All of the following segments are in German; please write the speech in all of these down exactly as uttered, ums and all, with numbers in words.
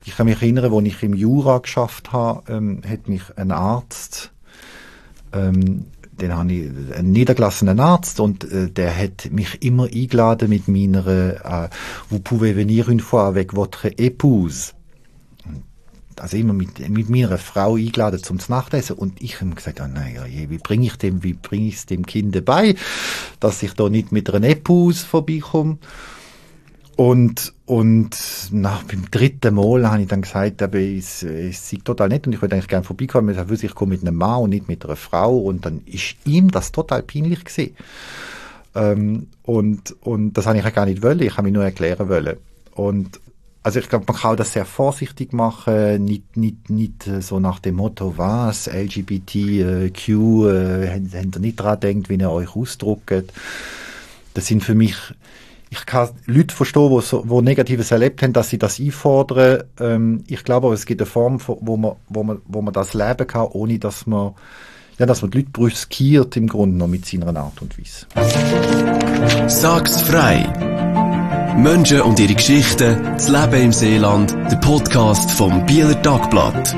Ich kann mich erinnern, als ich im Jura geschafft habe, ähm, hat mich ein Arzt, ähm, den habe ich, einen niedergelassenen Arzt, und äh, der hat mich immer eingeladen mit meiner äh, «Vous pouvez venir une fois avec votre épouse». Also immer mit, mit meiner Frau eingeladen zum Nachtessen, und ich habe gesagt, oh nein, oh je, wie bringe ich dem, wie bringe ich es dem Kind bei, dass ich da nicht mit einer Épouse vorbeikomme. Und, und nach beim dritten Mal habe ich dann gesagt, aber es, es sei total nett und ich würde eigentlich gerne vorbeikommen. Ich wusste, ich komme mit einem Mann und nicht mit einer Frau, und dann ist ihm das total peinlich gewesen. Ähm, und, und das habe ich gar nicht wollen, ich habe mich nur erklären wollen. Und also ich glaube, man kann das sehr vorsichtig machen, nicht, nicht, nicht so nach dem Motto, was, L G B T Q, äh, habt ihr nicht dran denkt, wie ihr euch ausdrückt. Das sind für mich, ich kann Leute verstehen, die so, wo Negatives erlebt haben, dass sie das einfordern. Ähm, ich glaube aber, es gibt eine Form, wo man, wo man, wo man das leben kann, ohne dass man, ja, dass man die Leute brüskiert im Grunde noch mit seiner Art und Weise. Sag's frei! Menschen und ihre Geschichten, das Leben im Seeland, der Podcast vom Bieler Tagblatt.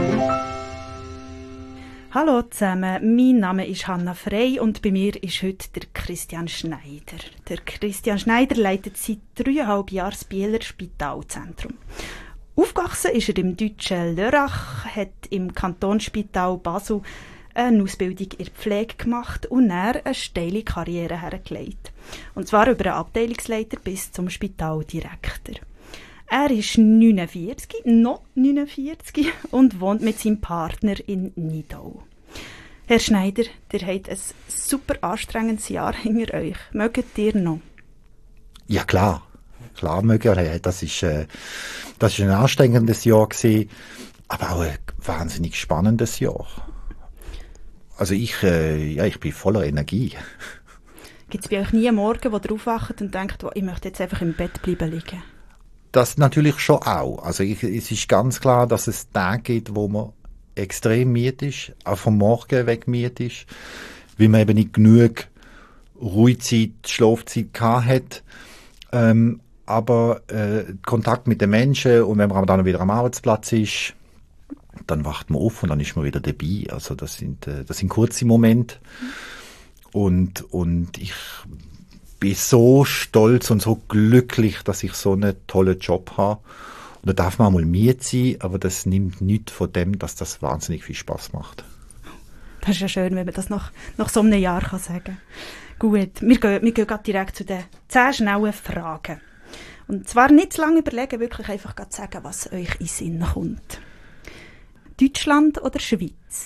Hallo zusammen, mein Name ist Hanna Frey und bei mir ist heute der Christian Schneider. Der Christian Schneider leitet seit dreieinhalb Jahren das Bieler Spitalzentrum. Aufgewachsen ist er im deutschen Lörrach, hat im Kantonsspital Basel eine Ausbildung in der Pflege gemacht und dann eine steile Karriere hergelegt. Und zwar über einen Abteilungsleiter bis zum Spitaldirektor. Er ist neunundvierzig, noch neunundvierzig und wohnt mit seinem Partner in Nidau. Herr Schneider, ihr habt ein super anstrengendes Jahr hinter euch. Mögt ihr noch? Ja, klar. Klar mögen wir. Das ist, äh, das ist ein anstrengendes Jahr gewesen, aber auch ein wahnsinnig spannendes Jahr. Also ich, äh, ja, ich bin voller Energie. Gibt es bei euch nie einen Morgen, wo ihr aufwacht und denkt, ich möchte jetzt einfach im Bett bleiben liegen? Das natürlich schon auch. Also ich, es ist ganz klar, dass es Tage gibt, wo man extrem müde ist, auch vom Morgen weg müde ist, weil man eben nicht genug Ruhezeit, Schlafzeit gehabt hat. Ähm, aber äh, Kontakt mit den Menschen, und wenn man dann wieder am Arbeitsplatz ist, dann wacht man auf und dann ist man wieder dabei. Also das sind, äh, das sind kurze Momente. Und, und ich bin so stolz und so glücklich, dass ich so einen tollen Job habe. Und da darf man auch mal müde sein, aber das nimmt nichts von dem, dass das wahnsinnig viel Spaß macht. Das ist ja schön, wenn man das nach, nach so einem Jahr kann sagen. Gut, wir gehen, wir gehen gerade direkt zu den zehn schnellen Fragen. Und zwar nicht zu lange überlegen, wirklich einfach gerade sagen, was euch in den Sinn kommt. Deutschland oder Schweiz?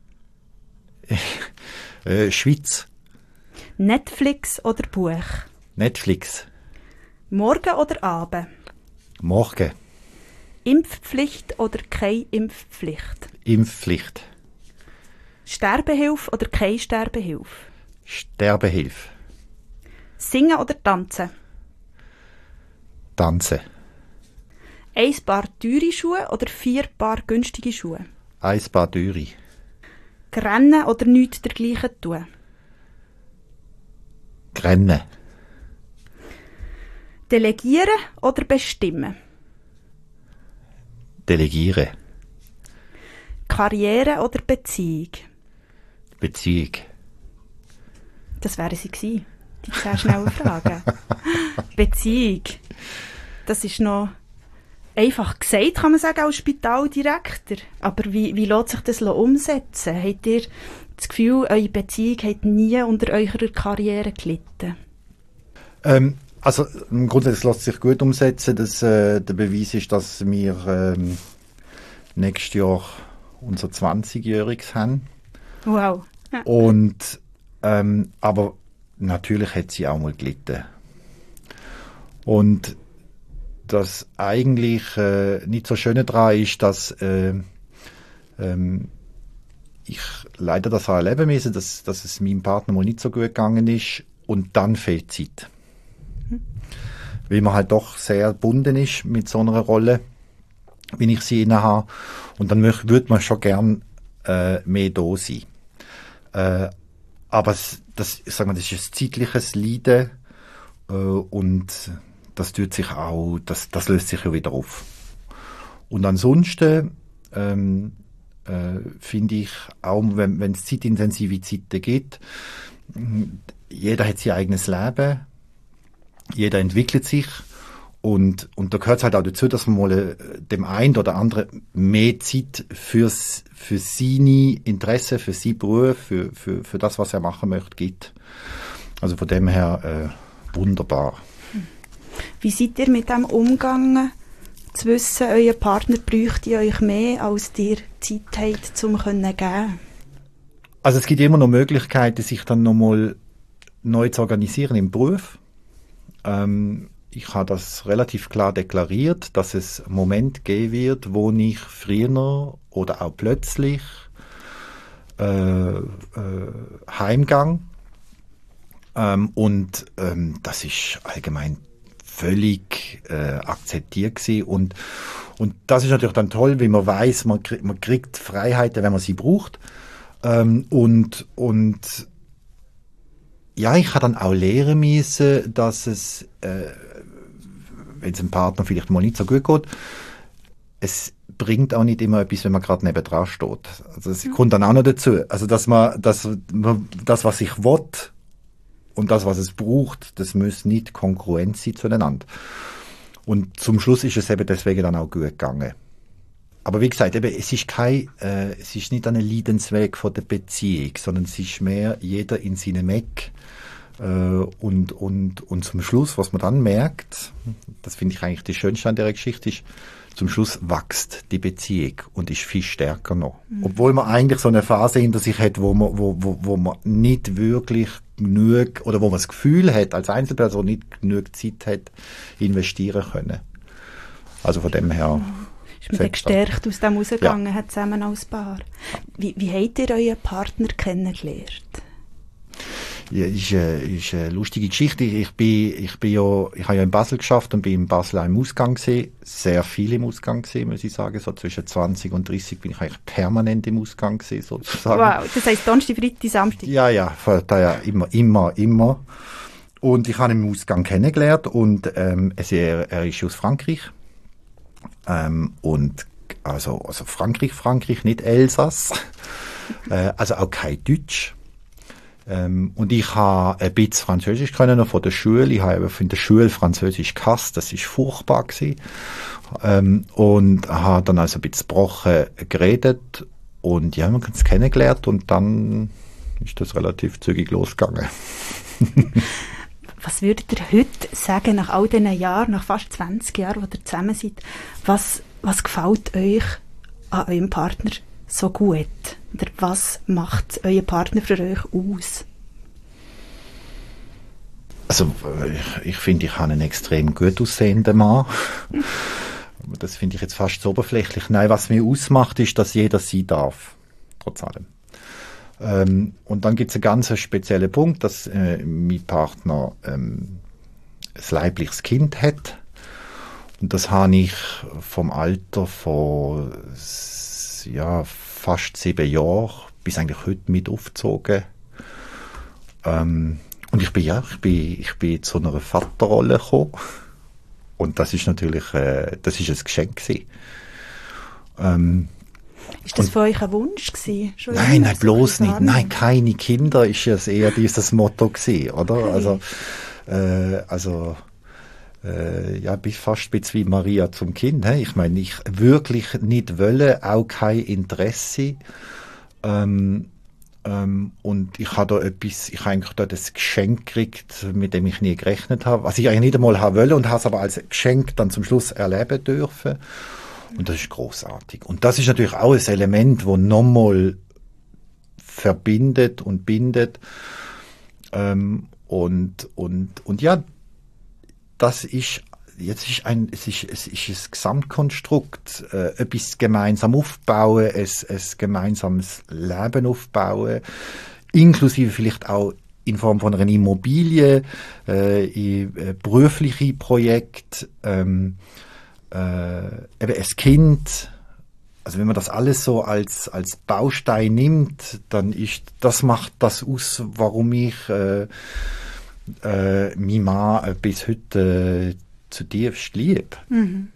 äh, Schweiz. Netflix oder Buch? Netflix. Morgen oder Abend? Morgen. Impfpflicht oder keine Impfpflicht? Impfpflicht. Sterbehilfe oder keine Sterbehilfe? Sterbehilfe. Singen oder tanzen? Tanzen. Ein Paar teure Schuhe oder vier Paar günstige Schuhe? Ein Paar teure. Rennen oder nichts dergleichen tun? Rennen. Delegieren oder bestimmen? Delegieren. Karriere oder Beziehung? Beziehung. Das wären sie gewesen, die zehn schnellen Fragen. Beziehung. Das ist noch einfach gesagt, kann man sagen, als Spitaldirektor. Aber wie, wie lässt sich das umsetzen? Habt ihr das Gefühl, eure Beziehung hat nie unter eurer Karriere gelitten? Ähm, also grundsätzlich lässt sich gut umsetzen. Das, äh, der Beweis ist, dass wir ähm, nächstes Jahr unser zwanzigjähriges haben. Wow. Ja. Und ähm, aber natürlich hat sie auch mal gelitten. Und das eigentlich äh, nicht so Schöne daran ist, dass äh, ähm, ich leider das habe erleben müssen, dass, dass es meinem Partner mal nicht so gut gegangen ist und dann fehlt Zeit. Mhm. Weil man halt doch sehr gebunden ist mit so einer Rolle, wie ich sie inne habe. Und dann möcht, würde man schon gern äh, mehr da sein. Äh, aber es, das, ich sag mal, das ist ein zeitliches Leiden äh, und das tut sich auch, das, das löst sich ja wieder auf. Und ansonsten ähm, äh, finde ich, auch wenn wenn es zeitintensive Zeiten gibt, jeder hat sein eigenes Leben, jeder entwickelt sich. Und, und da gehört es halt auch dazu, dass man mal äh, dem einen oder anderen mehr Zeit fürs, für seine Interessen, für seinen Beruf, für, für, für das, was er machen möchte, gibt. Also von dem her äh, wunderbar. Wie seid ihr mit dem umgegangen, zu wissen, euer Partner bräuchte euch mehr, als ihr Zeit habt, um zu geben? Also es gibt immer noch Möglichkeiten, sich dann nochmal neu zu organisieren im Beruf. Ähm, Ich habe das relativ klar deklariert, dass es einen Moment geben wird, wo ich früher oder auch plötzlich äh, äh, heimgang. Ähm, und ähm, das ist allgemein völlig äh, akzeptiert gewesen. Und, und das ist natürlich dann toll, wie man weiß, man, krieg, man kriegt Freiheiten, wenn man sie braucht. Ähm, und, und ja, ich habe dann auch lernen müssen, dass es äh, wenn es dem Partner vielleicht mal nicht so gut geht, es bringt auch nicht immer etwas, wenn man gerade nebendran steht. Also es mhm. kommt dann auch noch dazu. Also dass man, dass man das, was ich will und das, was es braucht, das muss nicht kongruent sein zueinander. Und zum Schluss ist es eben deswegen dann auch gut gegangen. Aber wie gesagt, eben, es ist kein, äh, es ist nicht ein Leidensweg von der Beziehung, sondern es ist mehr jeder in seinem Eck. Und, und, und zum Schluss, was man dann merkt, das finde ich eigentlich das Schönste an dieser Geschichte, ist, zum Schluss wächst die Beziehung und ist viel stärker noch. Mhm. Obwohl man eigentlich so eine Phase hinter sich hat, wo man, wo, wo, wo man nicht wirklich genug, oder wo man das Gefühl hat, als Einzelperson nicht genug Zeit hat, investieren können. Also von dem her. Mhm. Ist man dann gestärkt aus dem rausgegangen, ja. Hat zusammen als Paar. Wie, wie habt ihr euren Partner kennengelernt? Ja, ist, äh, ist eine lustige Geschichte. Ich bin, ich bin ja, ich habe ja in Basel geschafft und bin in Basel auch im Ausgang gesehen. Sehr viel im Ausgang gesehen, muss ich sagen. So zwischen zwanzig und dreißig bin ich eigentlich permanent im Ausgang gesehen, sozusagen. Wow, das heisst Donnerstag, Freitag, Samstag? Ja, ja, da ja immer, immer, immer. Und ich habe ihn im Ausgang kennengelernt und, ähm, es, er, er ist aus Frankreich. Ähm, und, also, also Frankreich, Frankreich, nicht Elsass. äh, also auch kein Deutsch. Ähm, und ich habe ein bisschen Französisch können noch von der Schule. Ich habe von der Schule Französisch gehasst. Das ist furchtbar gewesen. Ähm, und habe dann also ein bisschen gebrochen geredet. Und ja, man hat es kennengelernt und dann ist das relativ zügig losgegangen. Was würdet ihr heute sagen, nach all diesen Jahren, nach fast zwanzig Jahren, wo ihr zusammen seid, was, was gefällt euch an eurem Partner so gut? Oder was macht euer Partner für euch aus? Also ich, ich finde, ich habe einen extrem gut aussehenden Mann. Das finde ich jetzt fast so oberflächlich. Nein, was mir ausmacht, ist, dass jeder sein darf. Trotz allem. Ähm, und dann gibt es einen ganz speziellen Punkt, dass äh, mein Partner ähm, ein leibliches Kind hat. Und das habe ich vom Alter von ja, fast sieben Jahren bis eigentlich heute mit aufgezogen. Ähm, und ich bin ja, ich bin, ich bin zu einer Vaterrolle gekommen. Und das ist natürlich, äh, das ist ein Geschenk gewesen. Ähm, ist das für euch ein Wunsch gewesen? Schon nein, nein, bloß nicht. Nein, keine Kinder ist ja eher dieses Motto gewesen, oder? Okay. Also, äh, also, äh, ja, bis fast ein bisschen wie Maria zum Kind. He? Ich meine, ich wirklich nicht wollen, auch kein Interesse. Ähm, ähm, und ich habe da etwas, ich habe eigentlich da das Geschenk gekriegt, mit dem ich nie gerechnet habe. Was ich eigentlich nicht einmal haben wollen und habe es aber als Geschenk dann zum Schluss erleben dürfen. Und das ist großartig. Und das ist natürlich auch ein Element, das nochmal verbindet und bindet. Ähm, und, und, und ja, das ist, jetzt ist ein, es ist, es ist ein Gesamtkonstrukt, äh, etwas gemeinsam aufbauen, ein, ein gemeinsames Leben aufbauen, inklusive vielleicht auch in Form von einer Immobilie, äh, in, äh, berufliche Projekte, ähm, Äh, eben ein Kind, also wenn man das alles so als als Baustein nimmt, dann ist das macht das aus, warum ich äh, äh, meinen Mann bis heute äh, zutiefst liebe. Mhm.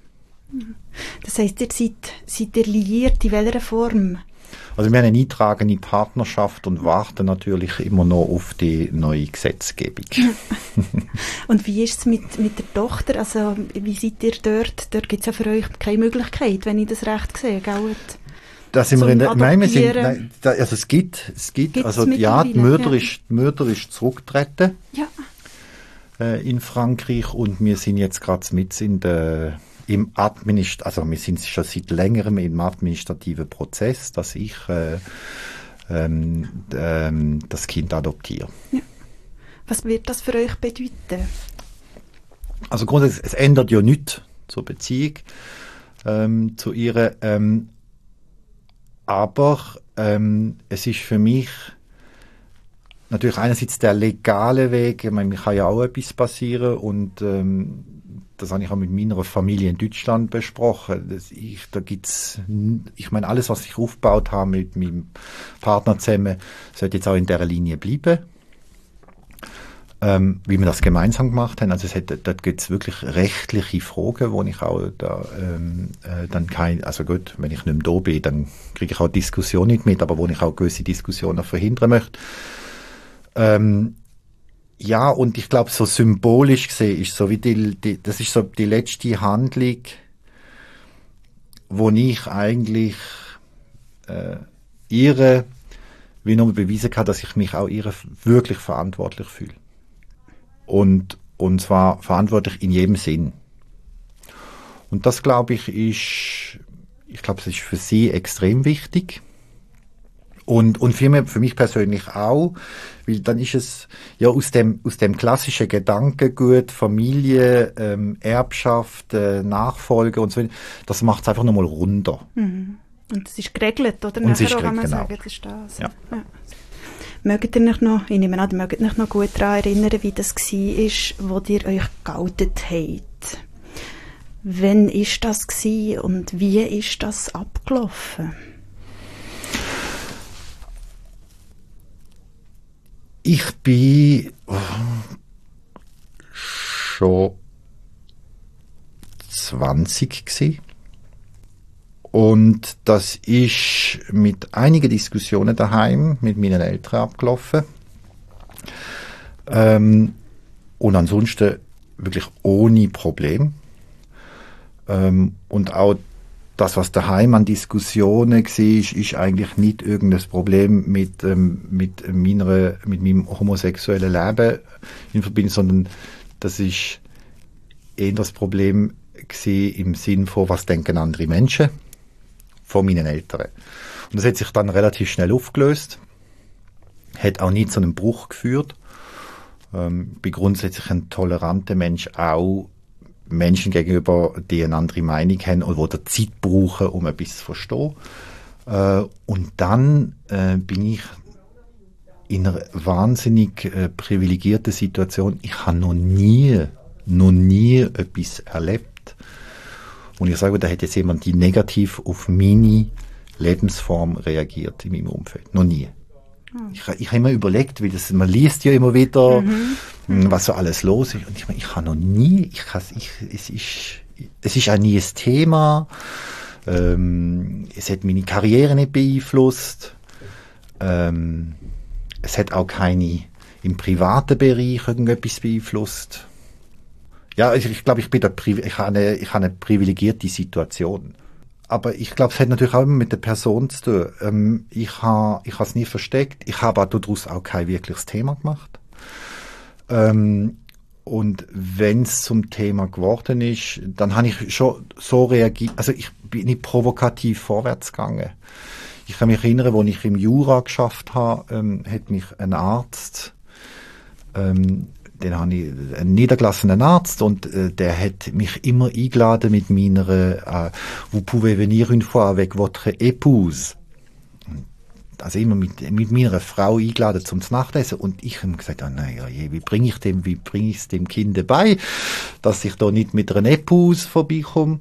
Das heisst, ihr seid, seid ihr liiert in welcher Form? Also wir haben eine eintragende Partnerschaft und warten natürlich immer noch auf die neue Gesetzgebung. Und wie ist es mit, mit der Tochter? Also wie seid ihr dort? Dort gibt es ja für euch keine Möglichkeit, wenn ich das recht sehe, gell? Da sind wir in der, nein, wir sind, nein, da, also es gibt, es gibt, Gibt's also ja, die Mörder ja. ist, die Mörder ist zurückgetreten ja. äh, in Frankreich und wir sind jetzt gerade mit in der im Administ also wir sind schon seit längerem im administrativen Prozess, dass ich äh, ähm, ähm, das Kind adoptiere. Ja. Was wird das für euch bedeuten? Also grundsätzlich, es ändert ja nichts zur Beziehung ähm, zu ihr, ähm, aber ähm, es ist für mich natürlich einerseits der legale Weg. Ich meine, mir kann ja auch etwas passieren und ähm, das habe ich auch mit meiner Familie in Deutschland besprochen. Das ich, da gibt's, ich meine, alles, was ich aufgebaut habe mit meinem Partner zusammen, sollte jetzt auch in dieser Linie bleiben. Ähm, wie wir das gemeinsam gemacht haben. Also es hat, dort gibt es wirklich rechtliche Fragen, wo ich auch da ähm, äh, dann kein, also gut, wenn ich nicht mehr da bin, dann kriege ich auch Diskussionen nicht mit, aber wo ich auch gewisse Diskussionen verhindern möchte. Ähm, Ja, und ich glaube, so symbolisch gesehen ist so wie die, die, das ist so die letzte Handlung, wo ich eigentlich äh, ihre, wie nochmal beweisen kann, dass ich mich auch ihre wirklich verantwortlich fühle. Und, und zwar verantwortlich in jedem Sinn. Und das, glaube ich, ist, ich glaube, es ist für sie extrem wichtig. Und, und für mich, für mich persönlich auch, weil dann ist es ja aus dem, aus dem klassischen Gedankengut, Familie, ähm, Erbschaft, äh, Nachfolge und so weiter, das macht es einfach nochmal runter. Mhm. Und es ist geregelt, oder? Und es ist Nachher kann man geregelt, sagen, das ist das. Ja. Ja. Mögt ihr euch noch, ich nehme an, ihr mögt euch noch gut daran erinnern, wie das war, wo ihr euch geoutet habt. Wann war das gewesen und wie ist das abgelaufen? Ich bin oh, schon zwanzig gsi und das ist mit einigen Diskussionen daheim mit meinen Eltern abgelaufen. Ähm, und ansonsten wirklich ohne Problem. Ähm, und auch das, was daheim an Diskussionen war, ist eigentlich nicht irgendein Problem mit, ähm, mit, meiner, mit meinem homosexuellen Leben in Verbindung, sondern das ist eher das Problem im Sinn von, was denken andere Menschen von meinen Eltern. Und das hat sich dann relativ schnell aufgelöst, hat auch nie zu einem Bruch geführt. Ähm, bin grundsätzlich ein toleranter Mensch, auch Menschen gegenüber, die eine andere Meinung haben oder die Zeit brauchen, um etwas zu verstehen. Äh, und dann äh, bin ich in einer wahnsinnig äh, privilegierten Situation. Ich habe noch nie, noch nie etwas erlebt. Und ich sage, da hat jetzt jemand, die negativ auf meine Lebensform reagiert in meinem Umfeld. Noch nie. Ich, ich habe immer überlegt, wie das, man liest ja immer wieder, mhm. was so alles los ist. Und ich meine, ich habe noch nie, ich, ich, es ist, es ist auch nie ein Thema. Ähm, es hat meine Karriere nicht beeinflusst. Ähm, es hat auch keine im privaten Bereich irgendetwas beeinflusst. Ja, ich, ich glaube, ich bin da, ich habe eine, ich habe eine privilegierte Situation. Aber ich glaube, es hat natürlich auch immer mit der Person zu tun. Ähm, ich habe ich habe es nie versteckt. Ich habe daraus auch kein wirkliches Thema gemacht. Ähm, und wenn es zum Thema geworden ist, dann habe ich schon so reagiert. Also ich bin nicht provokativ vorwärts gegangen. Ich kann mich erinnern, als ich im Jura geschafft habe, ähm, hat mich ein Arzt, ähm, den habe ich, einen niedergelassenen Arzt, und äh, der hat mich immer eingeladen mit meiner äh, «Vous pouvez venir une fois avec votre épouse». Also immer mit, mit meiner Frau eingeladen zum Nachtessen, und ich habe gesagt, oh nein, oh je, wie bringe ich dem, wie bringe ich es dem Kind bei, dass ich da nicht mit einer Épouse vorbeikomme.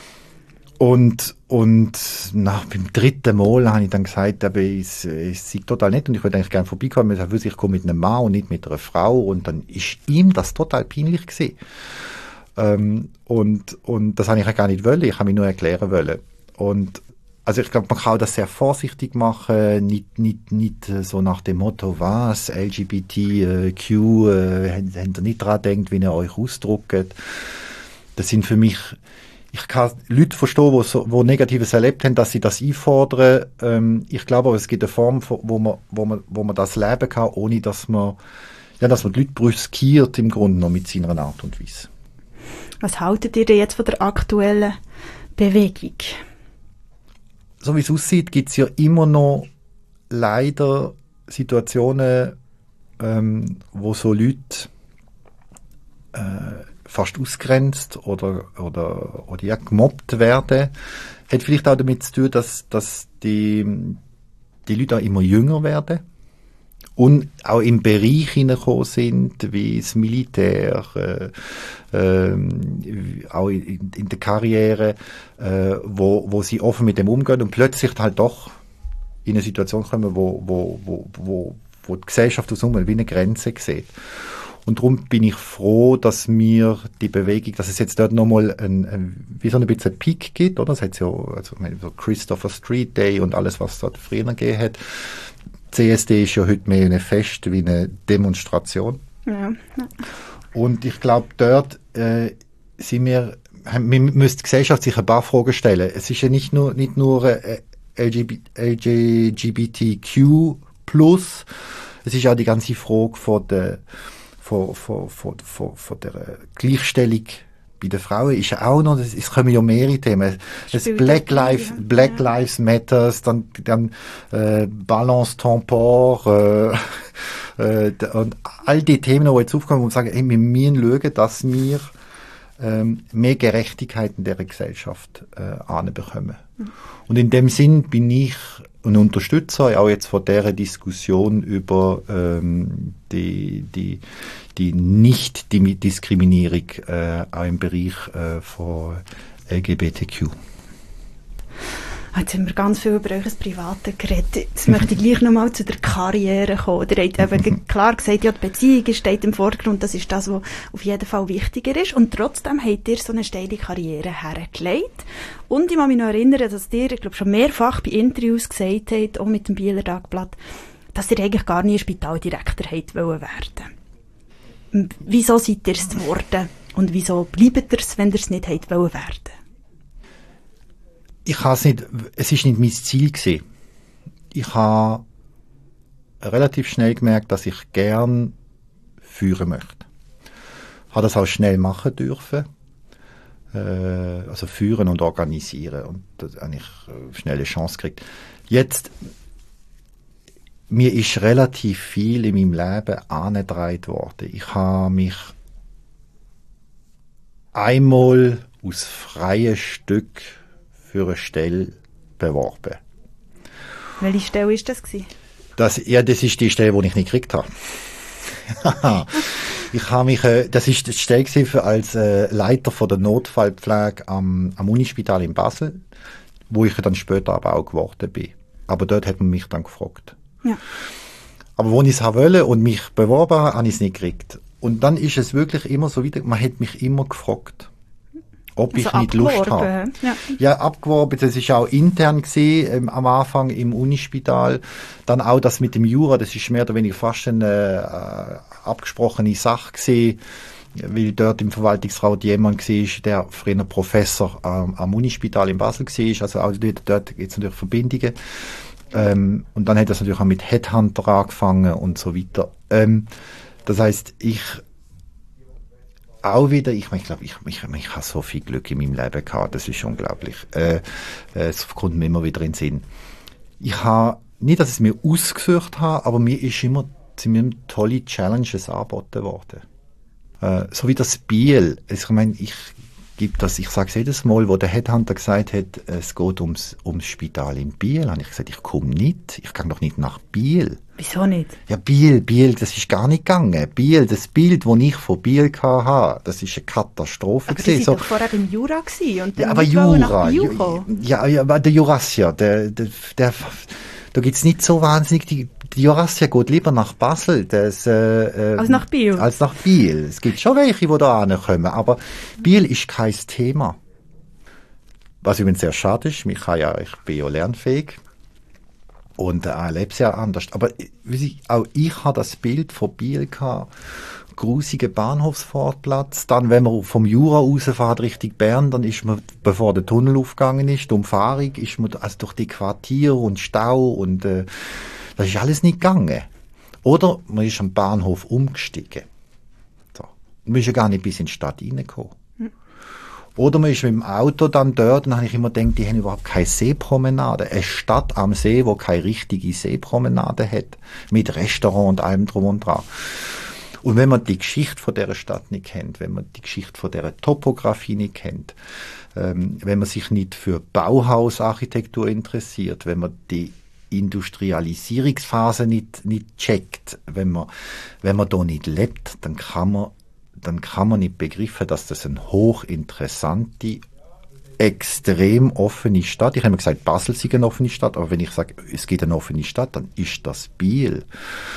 Und, und nach, beim dritten Mal habe ich dann gesagt, aber es, es sei total nett und ich würde eigentlich gerne vorbeikommen. Ich, ich komme mit einem Mann und nicht mit einer Frau. Und dann ist ihm das total peinlich gewesen. Ähm, und, und das habe ich ja gar nicht wollen, ich habe mich nur erklären wollen. Und also ich glaube, man kann das sehr vorsichtig machen, nicht, nicht, nicht so nach dem Motto, was, L G B T Q, äh, habt ihr nicht dran denkt, wie ihr euch ausdrückt. Das sind für mich, ich kann Leute verstehen, die so, wo Negatives erlebt haben, dass sie das einfordern. Ähm, ich glaube aber, es gibt eine Form, wo man, wo man, wo man das leben kann, ohne dass man, ja, dass man die Leute brüskiert im Grunde noch mit seiner Art und Weise. Was haltet ihr denn jetzt von der aktuellen Bewegung? So wie es aussieht, gibt es ja immer noch leider Situationen, ähm, wo so Leute äh, fast ausgrenzt oder, oder, oder ja, gemobbt werden. Hat vielleicht auch damit zu tun, dass, dass die, die Leute auch immer jünger werden und auch im Bereich hineingekommen sind, wie das Militär, äh, äh, auch in, in der Karriere, äh, wo, wo sie offen mit dem umgehen und plötzlich halt doch in eine Situation kommen, wo, wo, wo, wo, wo die Gesellschaft aus wie eine Grenze sieht. Und darum bin ich froh, dass mir die Bewegung, dass es jetzt dort nochmal ein, ein, wie so ein bisschen ein Peak gibt, oder? Es hat ja, also, so Christopher Street Day und alles, was es dort früher gegeben hat. C S D ist ja heute mehr ein Fest wie eine Demonstration. Ja. Und ich glaube, dort äh, sind wir, wir müssen die Gesellschaft sich ein paar Fragen stellen. Es ist ja nicht nur, nicht nur äh, L G B T Q plus, es ist auch die ganze Frage von der, von, von, von, von, von der Gleichstellung bei den Frauen ist ja auch noch, es kommen ja mehrere Themen. Das Black Lives, Black ja. Lives Matters, dann, dann äh, Balance Tampon, äh, äh, und all die Themen, die jetzt aufkommen und sagen, hey, wir müssen schauen, dass wir ähm, mehr Gerechtigkeit in dieser Gesellschaft äh, anbekommen. Mhm. Und in dem Sinn bin ich und unterstütze auch jetzt von dieser Diskussion über ähm, die, die, die Nicht-Diskriminierung äh, auch im Bereich äh, von L G B T Q. Jetzt haben wir ganz viel über euer Privates geredet. Jetzt möchte ich gleich nochmal zu der Karriere kommen. Ihr habt eben klar gesagt, ja, die Beziehung steht im Vordergrund, das ist das, was auf jeden Fall wichtiger ist. Und trotzdem habt ihr so eine steile Karriere hergelegt. Und ich kann mich noch erinnern, dass ihr, ich glaube, schon mehrfach bei Interviews gesagt habt, auch mit dem Bieler Tagblatt, dass ihr eigentlich gar nie Spitaldirektor hättet wollen werden. Wieso seid ihr es geworden? Und wieso bleibt ihr es, wenn ihr es nicht hättet wollen werden? Ich habe es nicht, es ist nicht mein Ziel gewesen. Ich habe relativ schnell gemerkt, dass ich gern führen möchte. Ich habe das auch schnell machen dürfen. Äh, also führen und organisieren. Und das habe ich schnell eine Chance gekriegt. Jetzt, mir ist relativ viel in meinem Leben angetragen worden. Ich habe mich einmal aus freien Stück für eine Stelle beworben. Welche Stelle war das gewesen? Das, ja, das ist die Stelle, die ich nicht gekriegt habe. ich habe mich, äh, das ist die Stelle für als äh, Leiter von der Notfallpflege am, am Unispital in Basel, wo ich dann später aber auch geworden bin. Aber dort hat man mich dann gefragt. Ja. Aber wo ich es haben wollte und mich beworben habe, habe ich es nicht gekriegt. Und dann ist es wirklich immer so wieder, man hat mich immer gefragt, ob also ich nicht Lust habe. Ja. ja, abgeworben. Das ist auch intern gewesen, ähm, am Anfang im Unispital. Dann auch das mit dem Jura, das ist mehr oder weniger fast eine äh, abgesprochene Sache gewesen, weil dort im Verwaltungsrat jemand war, der früher Professor ähm, am Unispital in Basel war. Also auch dort, dort gibt es natürlich Verbindungen. Ähm, und dann hat das natürlich auch mit Headhunter angefangen und so weiter. Ähm, das heisst, ich auch wieder, ich, ich glaube, ich, ich, ich habe so viel Glück in meinem Leben gehabt, das ist unglaublich. Äh, es kommt mir immer wieder in den Sinn. Ich habe, nicht, dass ich es mir ausgesucht habe, aber mir ist immer, sind mir tolle Challenges angeboten worden. Äh, so wie das Biel. Ich meine, ich gebe das, ich sage es jedes Mal, wo der Headhunter gesagt hat, es geht ums, ums Spital in Biel, habe ich gesagt, ich komme nicht, ich gehe doch nicht nach Biel. Wieso nicht? Ja, Biel, Biel, das ist gar nicht gegangen. Biel, das Bild, das ich von Biel hatte, das ist eine Katastrophe. Aber Sie waren doch vorher im Jura gewesen und dann ja, aber Jura, Ju, ja, ja, aber der Jurassier, der, der, der, da gibt's nicht so wahnsinnig die, die Jurassier geht lieber nach Basel das, äh, äh, als nach Biel. Als nach Biel. Es gibt schon welche, die da hinkommen, aber Biel ist kein Thema. Was übrigens sehr schade ist, mich kann ja, ich bin ja lernfähig und äh, erlebe es ja anders. Aber wie auch ich habe das Bild von Biel gehabt, grusige Bahnhofsvorplatz. Dann, wenn man vom Jura rausfährt Richtung Bern, dann ist man, bevor der Tunnel aufgegangen ist, die Umfahrung, ist man also durch die Quartiere und Stau und äh, das ist alles nicht gegangen. Oder man ist am Bahnhof umgestiegen. So. Man ist ja gar nicht bis in die Stadt reingekommen. Hm. Oder man ist mit dem Auto dann dort, und dann habe ich immer gedacht, die haben überhaupt keine Seepromenade. Eine Stadt am See, wo keine richtige Seepromenade hat. Mit Restaurant und allem drum und dran. Und wenn man die Geschichte von dieser Stadt nicht kennt, wenn man die Geschichte von dieser Topografie nicht kennt, ähm, wenn man sich nicht für Bauhausarchitektur interessiert, wenn man die Industrialisierungsphase nicht, nicht checkt, wenn man, wenn man da nicht lebt, dann kann man, dann kann man nicht begreifen, dass das eine hochinteressante, extrem offene Stadt. Ich habe immer gesagt, Basel sei eine offene Stadt, aber wenn ich sage, es gibt eine offene Stadt, dann ist das Biel.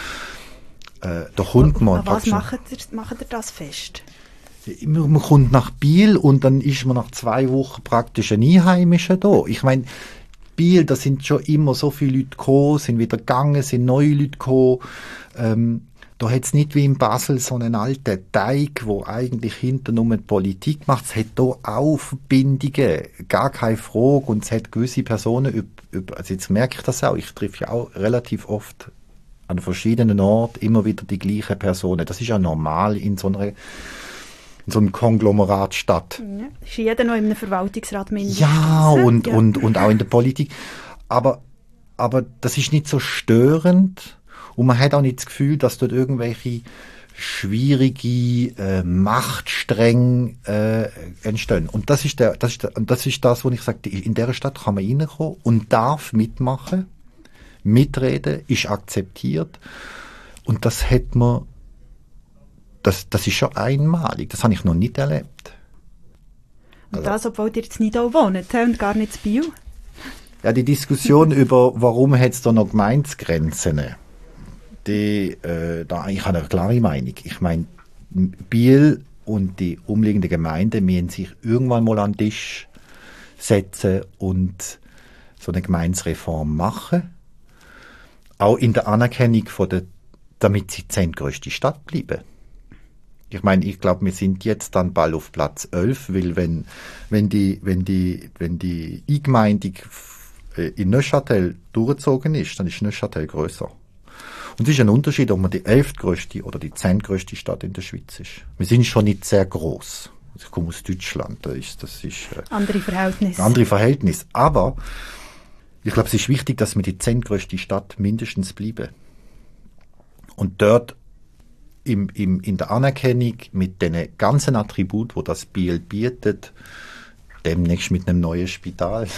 Äh, da kommt man was macht ihr, macht ihr das fest? Man, man kommt nach Biel und dann ist man nach zwei Wochen praktisch ein Einheimischer da. Ich meine, Biel, da sind schon immer so viele Leute gekommen, sind wieder gegangen, sind neue Leute gekommen. Ähm, da hat es nicht wie in Basel so einen alten Teig, wo eigentlich hinter nur die Politik macht. Es hat da auch Verbindungen, gar keine Frage. Und es hat gewisse Personen, üb, üb, also jetzt merke ich das auch, ich treffe ja auch relativ oft an verschiedenen Orten immer wieder die gleichen Personen. Das ist ja normal in so einer, in so einem Konglomeratstadt. Ja, ist jeder noch in einem Verwaltungsrat mindestens. Ja, und, ja. Und, und auch in der Politik. Aber, aber das ist nicht so störend und man hat auch nicht das Gefühl, dass dort irgendwelche schwierige äh, Machtstränge äh, entstehen. Und das ist der, das ist der, und das ist das, wo ich sage, in dieser Stadt kann man reinkommen und darf mitmachen. Mitreden ist akzeptiert und das hat man, das, das ist schon einmalig, das habe ich noch nicht erlebt. Und Also, das, obwohl ihr jetzt nicht auch wohnt und gar nicht in Biel? Ja, die Diskussion über, warum hat es da noch Gemeindsgrenzen, die, äh, da, ich habe eine klare Meinung. Ich meine, Biel und die umliegenden Gemeinden müssen sich irgendwann mal an den Tisch setzen und so eine Gemeindereform machen. Auch in der Anerkennung von der, damit sie die zehntgrößte Stadt bleiben. Ich meine, ich glaube, wir sind jetzt dann bald auf Platz elf, weil wenn, wenn die, wenn die, wenn die Eingemeindung in Neuchâtel durchgezogen ist, dann ist Neuchâtel grösser. Und es ist ein Unterschied, ob man die elftgrößte oder die zehntgrößte Stadt in der Schweiz ist. Wir sind schon nicht sehr groß. Ich komme aus Deutschland, das ist, das ist äh, andere Verhältnisse. Andere Verhältnisse. Aber ich glaube, es ist wichtig, dass wir die zehntgrößte Stadt mindestens bleiben. Und dort im, im, in der Anerkennung mit den ganzen Attributen, wo das Biel bietet, demnächst mit einem neuen Spital.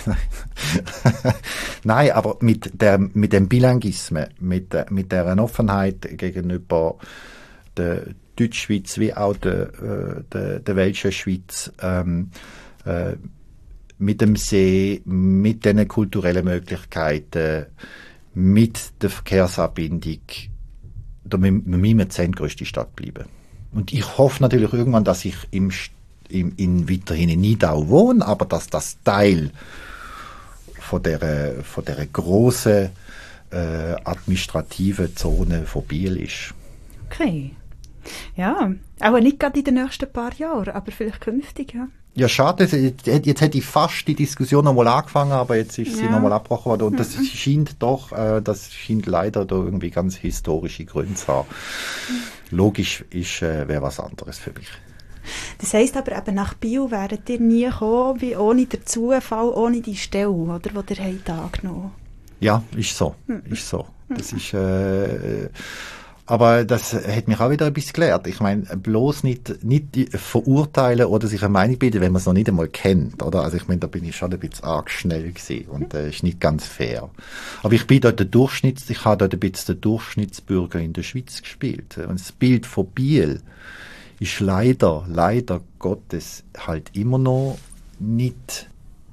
Nein, aber mit, der, mit dem Bilinguisme, mit, der, mit der Offenheit gegenüber der Deutschschweiz wie auch der, äh, der, der Welschen Schweiz, ähm, äh, mit dem See, mit den kulturellen Möglichkeiten, mit der Verkehrsanbindung, da müssen wir die zehntgrößte Stadt bleiben. Und ich hoffe natürlich irgendwann, dass ich im, im, in weiterhin in Nidau wohne, aber dass das Teil von der, von der grossen äh, administrativen Zone von Biel ist. Okay. Ja, auch nicht gerade in den nächsten paar Jahren, aber vielleicht künftig, ja. Ja, schade. Jetzt, jetzt hätte ich fast die Diskussion nochmal angefangen, aber jetzt ist sie ja. nochmal abgebrochen worden. Und das mhm. scheint doch, äh, das scheint leider da irgendwie ganz historische Gründe zu haben. Mhm. Logisch ist, äh, wäre was anderes für mich. Das heisst aber eben, nach Biel wäret ihr nie gekommen, wie ohne den Zufall, ohne die Stelle, oder, die ihr habt angenommen. Ja, ist so. Mhm. Ist so. Das ist, äh, aber das hat mich auch wieder ein bisschen gelehrt. Ich meine, bloß nicht, nicht verurteilen oder sich eine Meinung bilden, wenn man es noch nicht einmal kennt, oder? Also ich meine, da bin ich schon ein bisschen arg schnell gewesen und das äh, ist nicht ganz fair. Aber ich bin dort der Durchschnitts, ich habe dort ein bisschen der Durchschnittsbürger in der Schweiz gespielt. Und das Bild von Biel ist leider, leider Gottes halt immer noch nicht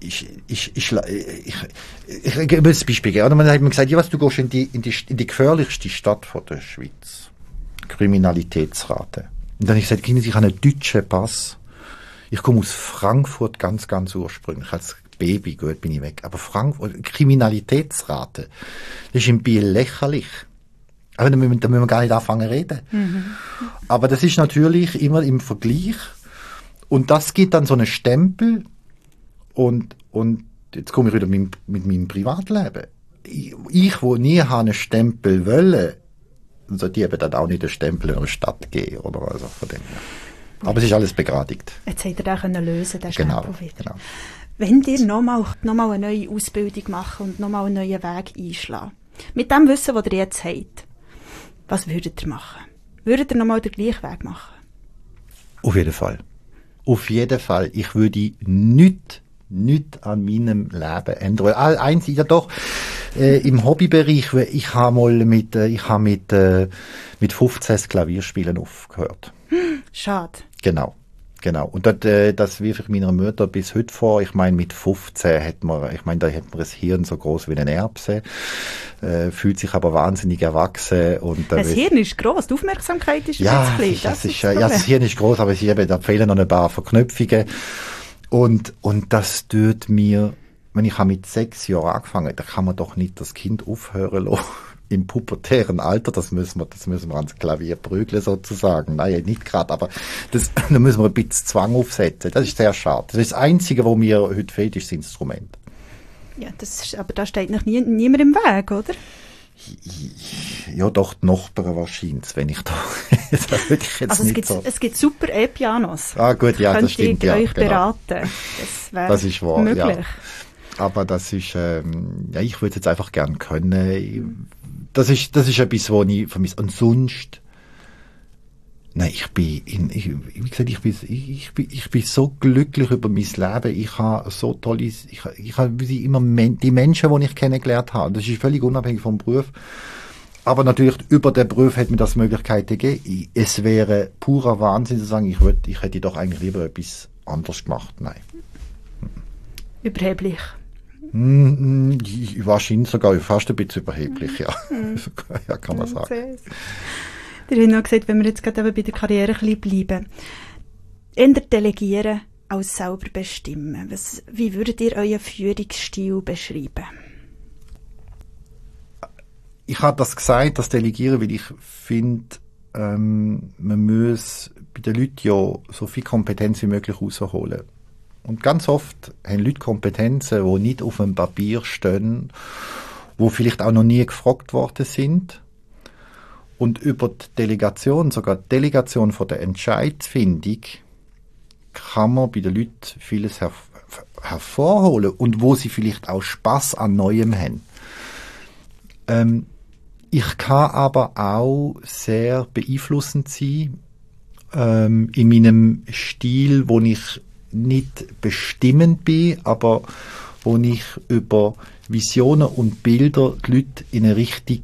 ich, ich, ich, ich, ich, ich gebe ein Beispiel. Oder man hat mir gesagt, ja, was, du gehst in die, in die, in die gefährlichste Stadt von der Schweiz. Kriminalitätsrate. Und dann habe ich gesagt, ich habe einen deutschen Pass. Ich komme aus Frankfurt ganz, ganz ursprünglich. Als Baby, gut, bin ich weg. Aber Frankfurt, Kriminalitätsrate, das ist im Biel lächerlich. Aber da müssen, da müssen wir gar nicht anfangen zu reden. Mhm. Aber das ist natürlich immer im Vergleich. Und das gibt dann so einen Stempel. Und, und jetzt komme ich wieder mit, mit meinem Privatleben. Ich, ich wo nie einen Stempel wollte, also die haben dann auch nicht einen Stempel in einer Stadt geben. Oder also von dem her. Aber es ist alles begradigt. Jetzt hätte er den lösen können, den genau, Stempel wieder. Genau. Wenn ihr nochmal noch mal eine neue Ausbildung machen und nochmal einen neuen Weg einschlagen, mit dem Wissen, das ihr jetzt habt, was würdet ihr machen? Würdet ihr nochmal den gleichen Weg machen? Auf jeden Fall. Auf jeden Fall. Ich würde nichts, nichts an meinem Leben ändern. Eins, ja doch, äh, im Hobbybereich, ich habe mal mit, äh, ich habe mit, äh, mit fünfzehn das Klavierspielen aufgehört. Schade. Genau. Genau. Und das, äh, das wirf ich meiner Mutter bis heute vor. Ich meine, mit fünfzehn hat man, ich meine, da hat man das Hirn so groß wie eine Erbse, äh, fühlt sich aber wahnsinnig erwachsen. Und, äh, das Hirn ist gross, die Aufmerksamkeit ist ja, ein bisschen klein. Das, das ist, das ja, das Hirn ist gross, aber es ist eben, da fehlen noch ein paar Verknüpfungen. Und, und das tut mir, wenn ich habe mit sechs Jahren angefangen, da kann man doch nicht das Kind aufhören lassen. Im pubertären Alter, das müssen wir, das müssen wir ans Klavier prügeln sozusagen. Nein, nicht gerade, aber das, da müssen wir ein bisschen Zwang aufsetzen. Das ist sehr schade. Das ist das Einzige, was mir heute fehlt, ist das Instrument. Ja, das ist, aber da steht noch nie, niemand im Weg, oder? Ja, doch, die Nachbarn wahrscheinlich, wenn ich da, das würde ich jetzt also es nicht gibt, so. Es gibt super E-Pianos. Ah, gut, ja, das stimmt, Könnt ihr ja, euch genau. beraten. Das wäre Das ist wahr, möglich. ja. Aber das ist, ähm, ja, ich würde es jetzt einfach gern können. Das ist, das ist etwas, was ich vermisse. Und sonst, nein, ich bin, in, ich, wie gesagt, ich bin, ich, ich bin, ich bin so glücklich über mein Leben. Ich habe so tolle, ich, ich habe immer men, die Menschen, die ich kennengelernt habe. Das ist völlig unabhängig vom Beruf. Aber natürlich, über den Beruf hat mir das Möglichkeiten gegeben. Es wäre purer Wahnsinn zu sagen, ich würde, ich hätte doch eigentlich lieber etwas anderes gemacht. Nein. Überheblich. Mm, wahrscheinlich sogar fast ein bisschen überheblich, ja. Ja, kann man sagen. Ihr habt noch gesagt, wenn wir jetzt gerade eben bei der Karriere ein bisschen bleiben, eher delegieren als selber bestimmen. Was, wie würdet ihr euren Führungsstil beschreiben? Ich habe das gesagt, das Delegieren, weil ich finde, ähm, man muss bei den Leuten ja so viel Kompetenz wie möglich rausholen. Und ganz oft haben Leute Kompetenzen, die nicht auf dem Papier stehen, die vielleicht auch noch nie gefragt worden sind. Und über die Delegation, sogar die Delegation von der Entscheidungsfindung, kann man bei den Leuten vieles her- hervorholen und wo sie vielleicht auch Spass an Neuem haben. Ähm, ich kann aber auch sehr beeinflussend sein ähm, in meinem Stil, wo ich nicht bestimmend bin, aber wo ich über Visionen und Bilder die Leute in eine Richtung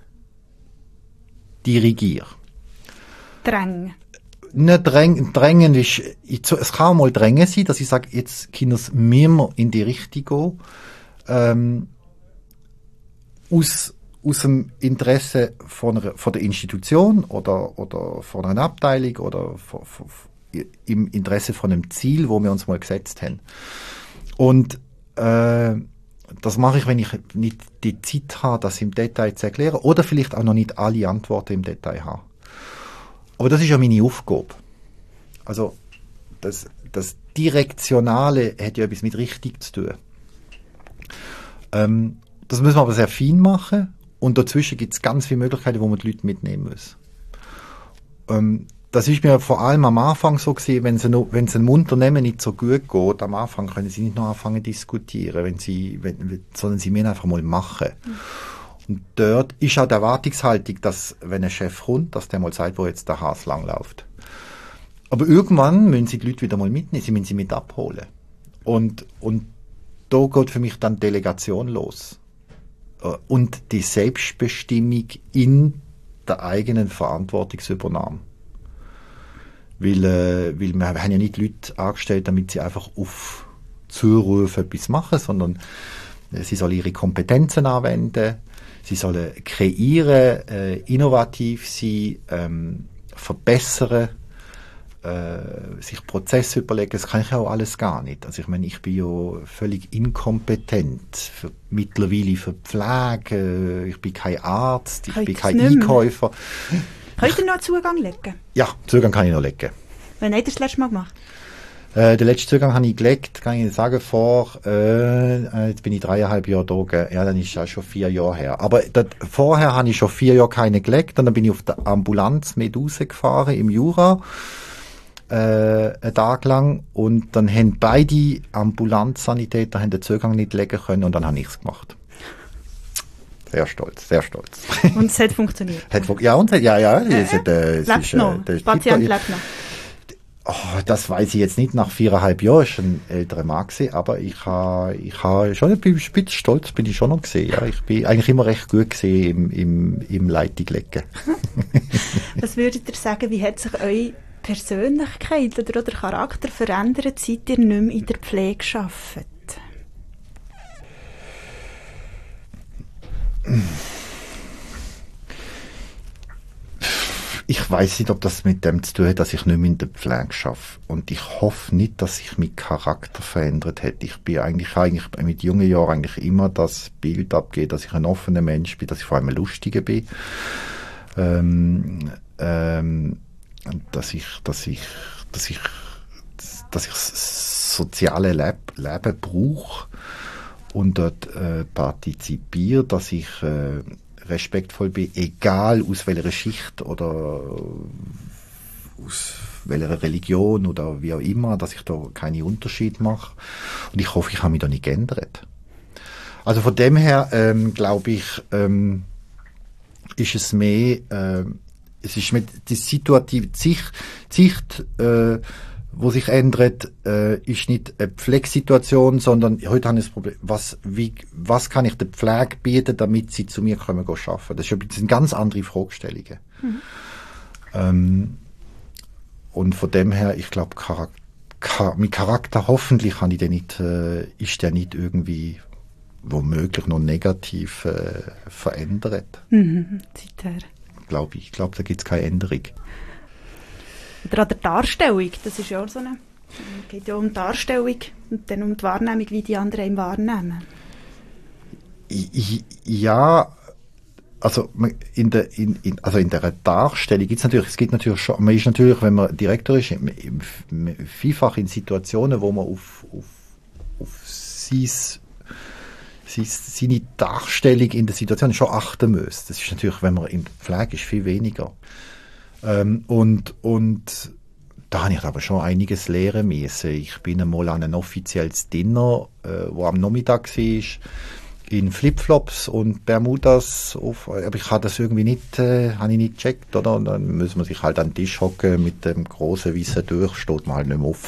dirigiere. Drängen. Nicht drängen, drängen ist, es kann auch mal drängen sein, dass ich sage, jetzt Kinders, müssen wir in die Richtung gehen, ähm, aus, aus dem Interesse von, einer, von der Institution oder, oder von einer Abteilung oder von, von, im Interesse von einem Ziel, wo wir uns mal gesetzt haben. Und äh, das mache ich, wenn ich nicht die Zeit habe, das im Detail zu erklären oder vielleicht auch noch nicht alle Antworten im Detail habe. Aber das ist ja meine Aufgabe. Also das, das Direktionale hat ja etwas mit richtig zu tun. Ähm, das müssen wir aber sehr fein machen und dazwischen gibt es ganz viele Möglichkeiten, wo man die Leute mitnehmen muss. Ähm, Das ist mir vor allem am Anfang so gewesen, wenn es einem, wenn es einem Unternehmen nicht so gut geht, am Anfang können sie nicht noch anfangen zu diskutieren, wenn sie, wenn, sondern sie müssen einfach mal machen. Mhm. Und dort ist auch die Erwartungshaltung, dass, wenn ein Chef kommt, dass der mal sagt, wo jetzt der Hase langläuft. Aber irgendwann müssen sie die Leute wieder mal mitnehmen, sie müssen sie mit abholen. Und, und da geht für mich dann Delegation los. Und die Selbstbestimmung in der eigenen Verantwortungsübernahme. Weil, äh, weil wir haben ja nicht Leute angestellt, damit sie einfach auf zurufen, etwas machen, sondern äh, sie soll ihre Kompetenzen anwenden, sie sollen kreieren, äh, innovativ sein, ähm, verbessern, äh, sich Prozesse überlegen. Das kann ich auch alles gar nicht. Also ich meine, ich bin ja völlig inkompetent für, mittlerweile für Pflege, ich bin kein Arzt, ich Heute bin kein nicht mehr. Einkäufer. Könnt ihr noch Zugang legen? Ja, Zugang kann ich noch legen. Wann habt ihr das letzte Mal gemacht? Äh, den letzten Zugang habe ich gelegt, kann ich Ihnen sagen, vor, äh, jetzt bin ich dreieinhalb Jahre da, gell. Ja, dann ist ja schon vier Jahre her. Aber dort, vorher habe ich schon vier Jahre keine gelegt, und dann bin ich auf der Ambulanz mit rausgefahren im Jura, äh, einen Tag lang, und dann haben beide Ambulanzsanitäter haben den Zugang nicht legen können, und dann habe ich es gemacht. Sehr stolz, sehr stolz. Und es hat funktioniert. Hat, fun- ja, und, ja, ja, das, äh, das Lebt ist, noch. äh, das ist Der Patient tiptop. lebt noch. Oh, das weiß ich jetzt nicht. Nach viereinhalb Jahren ist ein älterer Mann gewesen, aber ich habe, ich habe schon ein bisschen stolz, bin ich schon noch gesehen. Ja, ich bin eigentlich immer recht gut gesehen im, im, im Leitung legen. Was würdet ihr sagen, wie hat sich eure Persönlichkeit oder der Charakter verändert, seit ihr nicht mehr in der Pflege arbeitet? Ich weiß nicht, ob das mit dem zu tun hat, dass ich nicht mehr in der Pflege arbeite. Und ich hoffe nicht, dass sich mein Charakter verändert hat. Ich bin eigentlich, eigentlich mit jungen Jahren eigentlich immer das Bild abgegeben, dass ich ein offener Mensch bin, dass ich vor allem ein Lustiger bin. Ähm, ähm, dass ich, dass ich, dass ich, dass ich das soziale Leb Leben brauche und dort äh, partizipiere, dass ich äh, respektvoll bin, egal aus welcher Schicht oder aus welcher Religion oder wie auch immer, dass ich da keine Unterschied mache. Und ich hoffe, ich habe mich da nicht geändert. Also von dem her ähm, glaube ich, ähm, ist es mehr, äh, es ist mit die situative Sicht, Sicht äh, wo sich ändert, äh, ist nicht eine Pflegesituation, sondern heute habe ich das Problem, was, wie, was kann ich der Pflege bieten, damit sie zu mir kommen, gehen arbeiten. Das sind ganz andere Fragestellungen. Mhm. Ähm, und von dem her, ich glaube, Charak Char mit Charakter, hoffentlich kann ich den nicht, äh, ist der nicht irgendwie womöglich noch negativ äh, verändert. Mhm, seither. Glaube ich. Ich glaube, da gibt es keine Änderung. Oder an der Darstellung, das ist ja auch so eine, es geht ja um die Darstellung und dann um die Wahrnehmung, wie die anderen ihn wahrnehmen. Ja, also in der, in, in, also in der Darstellung gibt es natürlich, es gibt natürlich schon, man ist natürlich, wenn man Direktor ist, vielfach in Situationen, wo man auf, auf, auf seine, seine Darstellung in der Situation schon achten muss. Das ist natürlich, wenn man in der Pflege ist, viel weniger. Ähm, und, und da habe ich aber schon einiges lernen müssen. Ich bin einmal an ein offizielles Dinner, äh, wo am Nachmittag war, in Flipflops und Bermudas. Auf, aber ich habe das irgendwie nicht, äh, habe ich nicht gecheckt, oder? Und dann muss man sich halt an den Tisch hocken mit dem grossen weißen Tuch, steht man halt nicht mehr auf.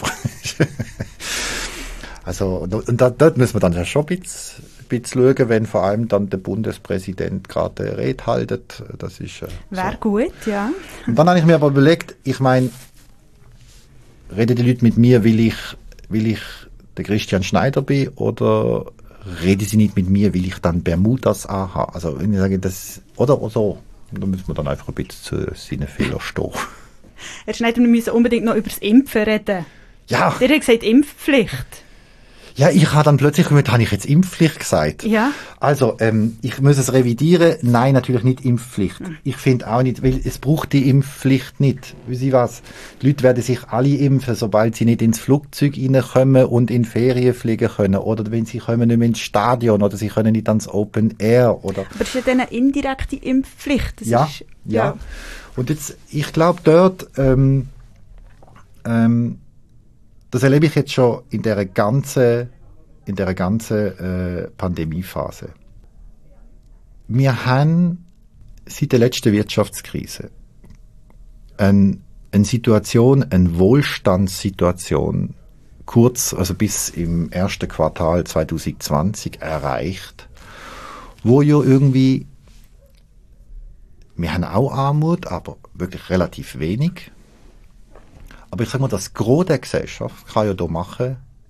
Also, und da, dort muss man dann ja schon ein bisschen, ein bisschen schauen, wenn vor allem dann der Bundespräsident gerade eine Rede haltet. Das ist, äh, Wäre so. gut, ja. Und dann habe ich mir aber überlegt, ich meine, reden die Leute mit mir, weil ich, weil ich der Christian Schneider bin, oder reden sie nicht mit mir, weil ich dann Bermudas anhabe? Also, wenn ich sage, das, oder, oder so. Und dann müssen wir dann einfach ein bisschen zu seinen Fehlern stehen. Herr Schneider, wir müssen unbedingt noch über das Impfen reden. Ja. Der hat gesagt, Impfpflicht. Ja, ich habe dann plötzlich gehört, habe ich jetzt Impfpflicht gesagt? Ja. Also, ähm, ich muss es revidieren. Nein, natürlich nicht Impfpflicht. Mhm. Ich finde auch nicht, weil es braucht die Impfpflicht nicht. Wissen Sie was? Die Leute werden sich alle impfen, sobald sie nicht ins Flugzeug reinkommen und in Ferien fliegen können. Oder wenn sie kommen nicht mehr ins Stadion, oder sie können nicht ans Open Air, oder. Aber das ist ja dann eine indirekte Impfpflicht. Das ja, ist, ja, ja. Und jetzt, ich glaube dort, ähm, ähm, das erlebe ich jetzt schon in der ganzen, in der ganzen äh, Pandemiephase. Wir haben seit der letzten Wirtschaftskrise eine, eine Situation, eine Wohlstandssituation, kurz, also bis im ersten Quartal zwanzig zwanzig erreicht, wo ja irgendwie, wir haben auch Armut, aber wirklich relativ wenig. Aber ich sage mal, das Gros der Gesellschaft kann ja da machen,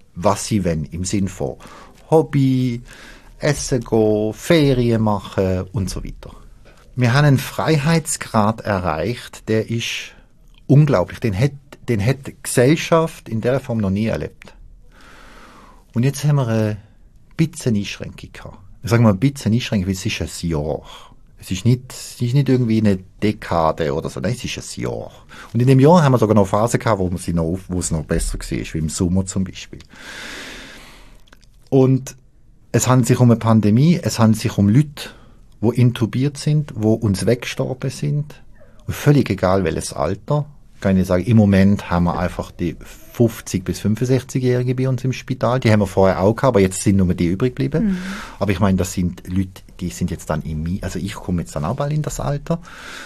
was sie wollen, im Sinn von Hobby, Essen gehen, Ferien machen und so weiter. Wir haben einen Freiheitsgrad erreicht, der ist unglaublich. Den hat, den hat die Gesellschaft in dieser Form noch nie erlebt. Und jetzt haben wir eine bisschen Einschränkung gehabt. Ich sage mal ein bisschen Einschränkung, weil es ist ein Jahr. Es ist nicht, es ist nicht irgendwie eine Dekade oder so, nein, es ist ein Jahr. Und in dem Jahr haben wir sogar noch Phasen gehabt, wo, sie noch, wo es noch besser war, wie im Sommer zum Beispiel. Und es handelt sich um eine Pandemie, es handelt sich um Leute, die intubiert sind, die uns weggestorben sind. Und völlig egal welches Alter. Kann ich sagen, im Moment haben wir einfach die fünfzig- bis fünfundsechzigjährige bei uns im Spital. Die haben wir vorher auch gehabt, aber jetzt sind nur die übrig geblieben. Mhm. Aber ich meine, das sind Leute, die sind jetzt dann im, also ich komme jetzt dann auch bald in das Alter,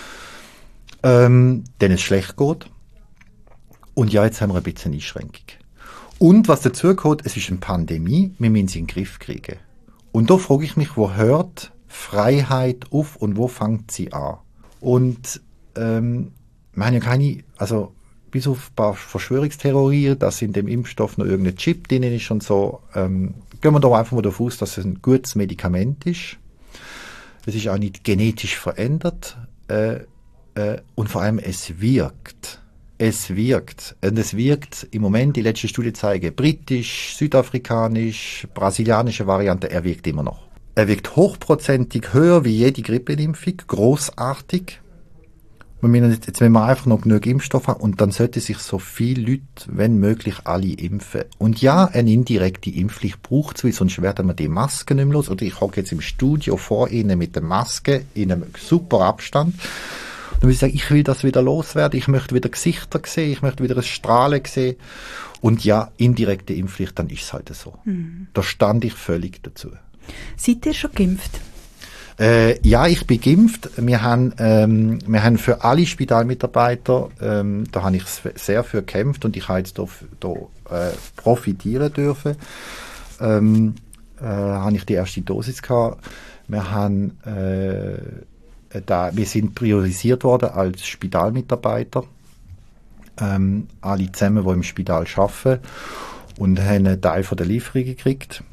ähm, denen es schlecht geht. Und ja, jetzt haben wir ein bisschen Einschränkung. Und was dazu kommt, es ist eine Pandemie, wir müssen sie in den Griff kriegen. Und da frage ich mich, wo hört Freiheit auf und wo fängt sie an? Und ähm, wir haben ja keine, also bis auf ein paar Verschwörungstheorien, dass in dem Impfstoff noch irgendein Chip drin ist und so, ähm, gehen wir doch einfach mal davon aus, dass es ein gutes Medikament ist. Es ist auch nicht genetisch verändert äh, äh, und vor allem es wirkt. Es wirkt. Und es wirkt im Moment, die letzte Studie zeigen, britisch, südafrikanisch, brasilianische Variante, er wirkt immer noch. Er wirkt hochprozentig höher wie jede Grippeimpfung, großartig. Wir müssen jetzt, jetzt müssen wir einfach noch genug Impfstoff haben und dann sollten sich so viele Leute, wenn möglich, alle impfen. Und ja, eine indirekte Impfpflicht braucht es, weil sonst werden wir die Masken nicht mehr los. Oder ich hocke jetzt im Studio vor Ihnen mit der Maske in einem super Abstand. Dann will ich sagen, ich will das wieder loswerden, ich möchte wieder Gesichter sehen, ich möchte wieder ein Strahlen sehen. Und ja, indirekte Impfpflicht, dann ist es halt so. Mhm. Da stand ich völlig dazu. Seid ihr schon geimpft? Äh, ja, ich bin geimpft. Wir haben, ähm, wir haben für alle Spitalmitarbeiter, ähm, da habe ich sehr für gekämpft und ich habe jetzt da, da äh, profitieren dürfen. Ähm, äh, habe ich die erste Dosis gehabt. Wir haben, äh, da, wir sind priorisiert worden als Spitalmitarbeiter. Ähm, alle zusammen, die im Spital arbeiten und haben einen Teil von der Lieferung gekriegt.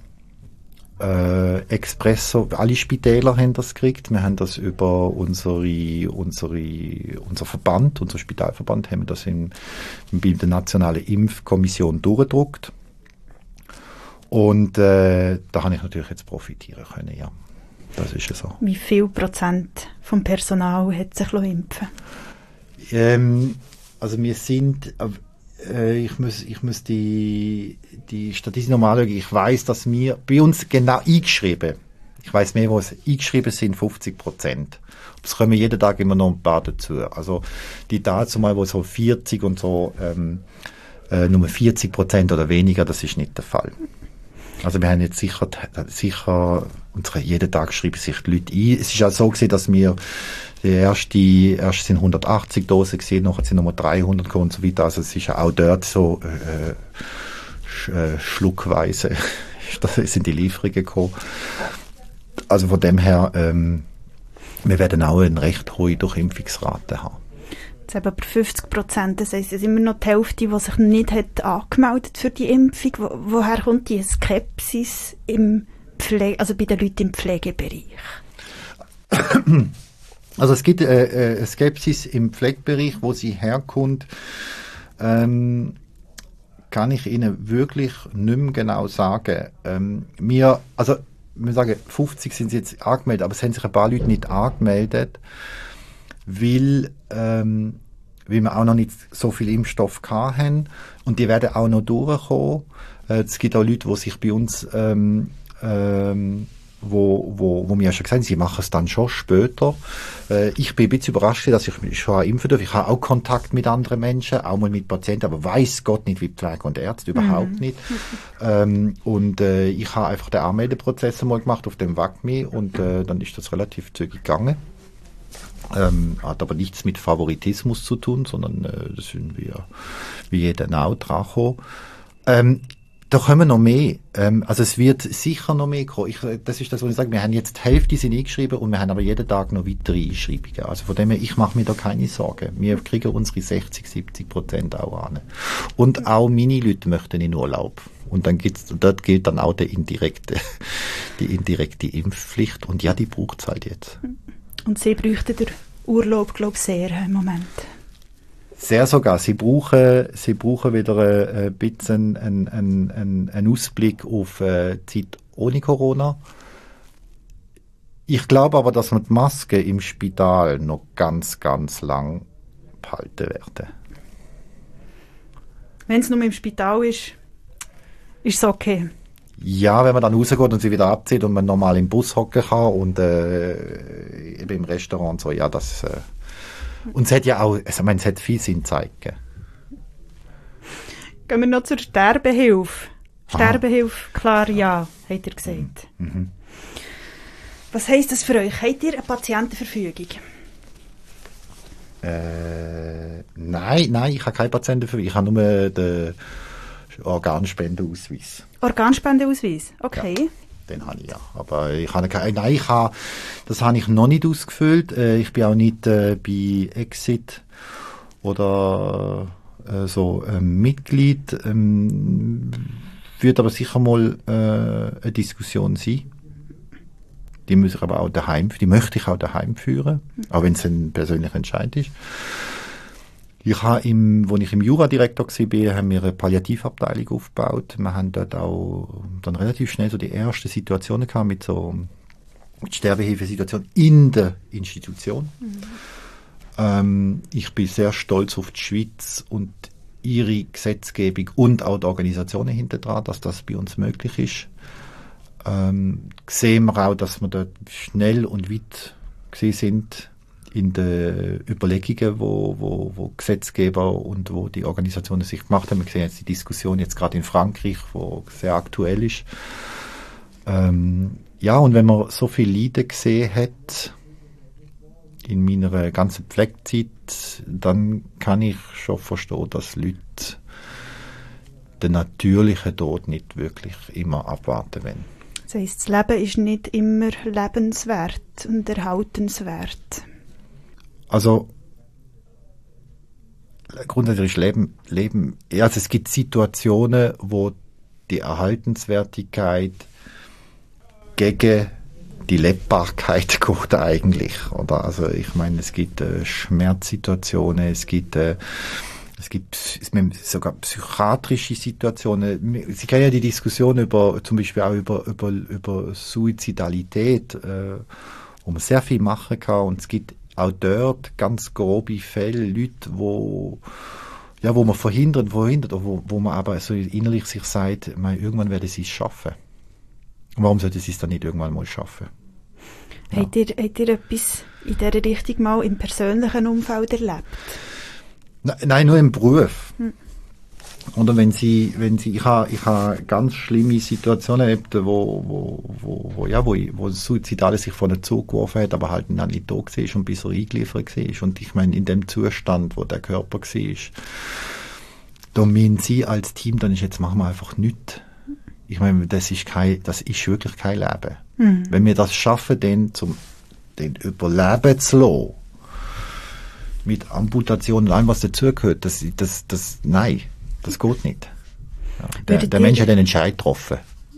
Äh, Expresso, alle Spitäler haben das gekriegt. Wir haben das über unsere, unsere, unser Verband, unser Spitalverband, haben wir das in, in der nationalen Impfkommission durchgedruckt. Und äh, da habe ich natürlich jetzt profitieren können, ja. Das ist ja so. Wie viel Prozent vom Personal hat sich impfen lassen? Ähm, also wir sind... Äh, Ich muss, ich muss die, die Statistik nochmal anschauen. Ich weiss, dass wir bei uns genau eingeschrieben, ich weiss mehr, wo es eingeschrieben sind, fünfzig Prozent. Es kommen jeden Tag immer noch ein paar dazu. Also die dazu mal, wo so vierzig und so, ähm, äh, nur vierzig Prozent oder weniger, das ist nicht der Fall. Also wir haben jetzt sicher, sicher, unsere, jeden Tag schreiben sich die Leute ein. Es ist auch so gewesen, dass wir die erste, erst sind hundertachtzig Dosen gesehen, nachher sind nochmal dreihundert gekommen und so weiter. Also es ist ja auch dort so äh, sch, äh, schluckweise das sind die Lieferungen gekommen. Also von dem her, ähm, wir werden auch eine recht hohe Durchimpfungsrate haben. Jetzt eben aber fünfzig Prozent, das heisst, es ist immer noch die Hälfte, die sich nicht hat angemeldet für die Impfung. Wo, woher kommt die Skepsis im Pflege, also bei den Leuten im Pflegebereich? Also es gibt äh, äh, Skepsis im Pflegebereich, wo sie herkommt, ähm, kann ich Ihnen wirklich nicht mehr genau sagen. Ähm, wir, also wir sagen, fünfzig sind sie jetzt angemeldet, aber es haben sich ein paar Leute nicht angemeldet, weil, ähm, weil wir auch noch nicht so viel Impfstoff hatten und die werden auch noch durchkommen. Äh, es gibt auch Leute, die sich bei uns ähm, ähm, wo, wo, wo mir schon gesagt haben, sie machen es dann schon später. Äh, ich bin ein bisschen überrascht, dass ich mich schon impfen darf. Ich habe auch Kontakt mit anderen Menschen, auch mal mit Patienten, aber weiss Gott nicht, wie Pflege und Ärzte, überhaupt mhm. nicht. Ähm, und äh, ich habe einfach den Anmeldeprozess mal gemacht auf dem W A C M I und äh, dann ist das relativ zügig gegangen. Ähm, hat aber nichts mit Favoritismus zu tun, sondern äh, das sind wir wie jeder auch dran gekommen. Ähm, Da kommen noch mehr. Ähm, also es wird sicher noch mehr kommen. Ich, das ist das, was ich sage. Wir haben jetzt die Hälfte sind eingeschrieben und wir haben aber jeden Tag noch weitere Einschreibungen. Also von dem her, ich mache mir da keine Sorgen. Wir kriegen unsere sechzig, siebzig Prozent auch an. Und auch meine Leute möchten in Urlaub. Und dann gibt's, dort gilt dann auch der indirekte, die indirekte Impfpflicht. Und ja, die braucht es halt jetzt. Und Sie bräuchten den Urlaub, glaube ich, sehr im Moment. Sehr sogar. Sie brauchen, sie brauchen wieder ein bisschen einen, einen, einen, einen Ausblick auf äh, die Zeit ohne Corona. Ich glaube aber, dass wir die Maske im Spital noch ganz, ganz lang behalten werden. Wenn es nur im Spital ist, ist es okay. Ja, wenn man dann rausgeht und sie wieder abzieht und man normal im Bus hocken kann und äh, eben im Restaurant und so, ja, das... Äh, Und es hat ja auch, also ich meine, es hat viel Sinn gezeigt. Gehen wir noch zur Sterbehilfe. Sterbehilfe, klar, ja, hat er gesagt. Mhm. Was heisst das für euch? Habt ihr eine Patientenverfügung? Äh, nein, nein, ich habe keine Patientenverfügung. Ich habe nur den Organspendeausweis. Organspendeausweis, okay. Ja. Den habe ich ja. Aber ich habe keine, nein, ich habe, das habe ich noch nicht ausgefüllt. Äh, ich bin auch nicht äh, bei Exit oder äh, so äh, Mitglied. Ähm, wird aber sicher mal äh, eine Diskussion sein. Die muss ich aber auch daheim, die möchte ich auch daheim führen, auch wenn es ein persönlicher Entscheid ist. Ich habe im, als ich im Juradirektor war, haben wir eine Palliativabteilung aufgebaut. Wir haben dort auch dann relativ schnell so die ersten Situationen gehabt mit so mit Sterbehilfesituationen in der Institution. Mhm. Ähm, ich bin sehr stolz auf die Schweiz und ihre Gesetzgebung und auch die Organisationen hinter dran, dass das bei uns möglich ist. Ähm, sehen wir auch, dass wir dort schnell und weit gesehen sind in den Überlegungen, wo, wo, wo Gesetzgeber und wo die Organisationen sich gemacht haben. Wir sehen jetzt die Diskussion jetzt gerade in Frankreich, wo sehr aktuell ist. Ähm, ja, und wenn man so viel Leiden gesehen hat in meiner ganzen Pflegezeit, dann kann ich schon verstehen, dass Leute den natürlichen Tod nicht wirklich immer abwarten wollen. Das heisst, das Leben ist nicht immer lebenswert und erhaltenswert. Also grundsätzlich ist Leben, Leben, ja, also es gibt Situationen, wo die Erhaltenswertigkeit gegen die Lebbarkeit geht eigentlich, oder? Also ich meine, es gibt äh, Schmerzsituationen, es gibt äh, es gibt sogar psychiatrische Situationen. Sie kennen ja die Diskussion über, zum Beispiel auch über über über Suizidalität, äh, wo man sehr viel machen kann, und es gibt auch dort ganz grobe Fälle, Leute, wo, ja, wo man verhindert, verhindert, wo, wo man aber so innerlich sich sagt, man, irgendwann werden sie es schaffen. Und warum sollte sie es dann nicht irgendwann mal schaffen? Ja. Habt ihr, habt ihr etwas in dieser Richtung mal im persönlichen Umfeld erlebt? Ne, nein, nur im Beruf. Hm. Oder wenn sie, wenn sie, ich habe, ich habe ganz schlimme Situationen erlebt, wo, wo, wo, wo, ja, wo, wo ein Suizidale sich von einem Zug geworfen hat, aber halt dann nicht da war und bis er eingeliefert war. Und ich meine, in dem Zustand, wo der Körper war, da meinen sie als Team, dann ist jetzt machen wir einfach nichts. Ich meine, das ist kein, das ist wirklich kein Leben. Mhm. Wenn wir das schaffen, den zum, den Überleben zu lassen, mit Amputation und allem, was dazugehört, das, das, das, nein. Das geht nicht. Ja, der, der Mensch hat einen Entscheid getroffen.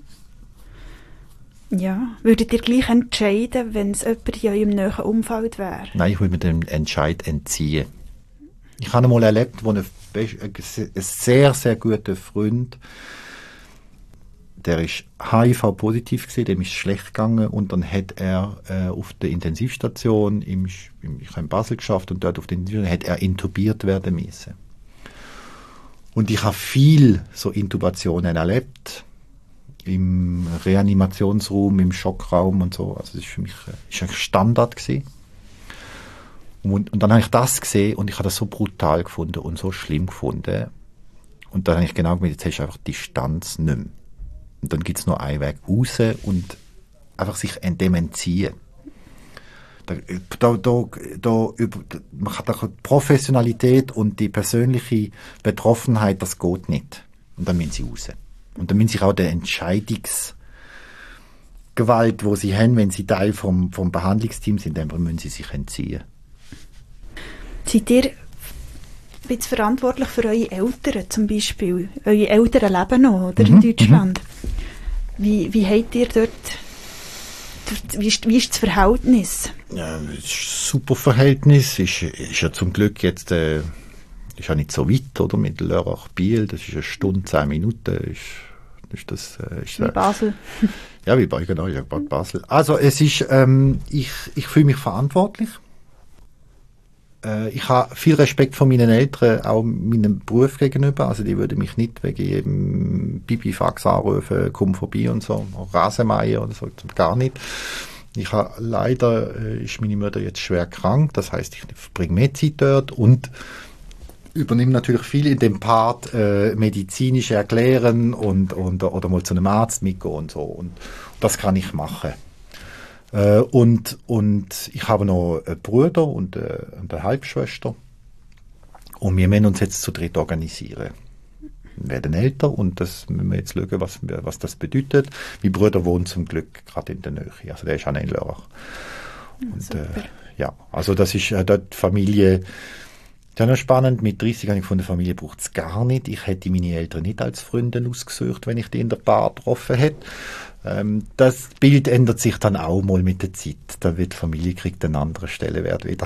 Ja, würdet ihr gleich entscheiden, wenn es jemand in eurem nahen Umfeld wäre? Nein, ich würde mir den Entscheid entziehen. Ich habe einmal erlebt, wo ein, ein sehr, sehr guter Freund, der ist H I V-positiv gewesen, dem ist es schlecht gegangen, und dann hat er äh, auf der Intensivstation, im, im, ich habe in Basel geschafft, und dort auf der Intensivstation hat er intubiert werden müssen. Und ich habe viel so Intubationen erlebt, im Reanimationsraum, im Schockraum und so. Also das ist für mich ist ein Standard gewesen. Und, und dann habe ich das gesehen und ich habe das so brutal gefunden und so schlimm gefunden. Und dann habe ich genau gemerkt, jetzt hast du einfach Distanz nicht mehr. Und dann gibt es nur einen Weg raus und einfach sich dem entziehen. Da, da, da, da, man hat auch die Professionalität und die persönliche Betroffenheit, das geht nicht. Und dann müssen sie raus. Und dann müssen sich auch der Entscheidungsgewalt, wo sie haben, wenn sie Teil vom, vom Behandlungsteam sind, dann müssen sie sich entziehen. Seid ihr jetzt verantwortlich für eure Eltern zum Beispiel? Eure Eltern leben noch, oder, Mhm, in Deutschland? Wie, wie habt ihr dort, dort wie, ist, wie ist das Verhältnis? Ja, es ist ein super Verhältnis. Ist, ist ja zum Glück jetzt äh, ist ja nicht so weit, oder? Mit Lörrach-Biel, das ist eine Stunde, zehn Minuten. Ist, ist das, äh, ist, Wie Basel. Ja, wie bei, genau, ja, Bad Basel. Also es ist, ähm, ich, ich fühle mich verantwortlich. Äh, ich habe viel Respekt vor meinen Eltern, auch meinem Beruf gegenüber. Also die würden mich nicht wegen jedem Bibifax anrufen, komm vorbei und so, Rasenmäher oder so, gar nicht. Ich habe leider, äh, ist meine Mutter jetzt schwer krank, das heißt, ich verbringe mehr Zeit dort und übernehme natürlich viel in dem Part äh, medizinisch erklären und, und oder mal zu einem Arzt mitgehen und so. Und das kann ich machen. Äh, und, und ich habe noch einen Bruder und äh, eine Halbschwester. Und wir müssen uns jetzt zu dritt organisieren. Wir werden älter und das müssen wir jetzt schauen, was, was das bedeutet. Mein Bruder wohnt zum Glück gerade in der Nähe. Also der ist auch in Lörrach. Und äh, ja, also das ist äh, dort die Familie. Das ist noch spannend, mit dreißig habe ich gefunden, Familie braucht es gar nicht. Ich hätte meine Eltern nicht als Freunde ausgesucht, wenn ich die in der Bar getroffen hätte. Ähm, das Bild ändert sich dann auch mal mit der Zeit. Da wird die Familie kriegt einen anderen Stellenwert wieder.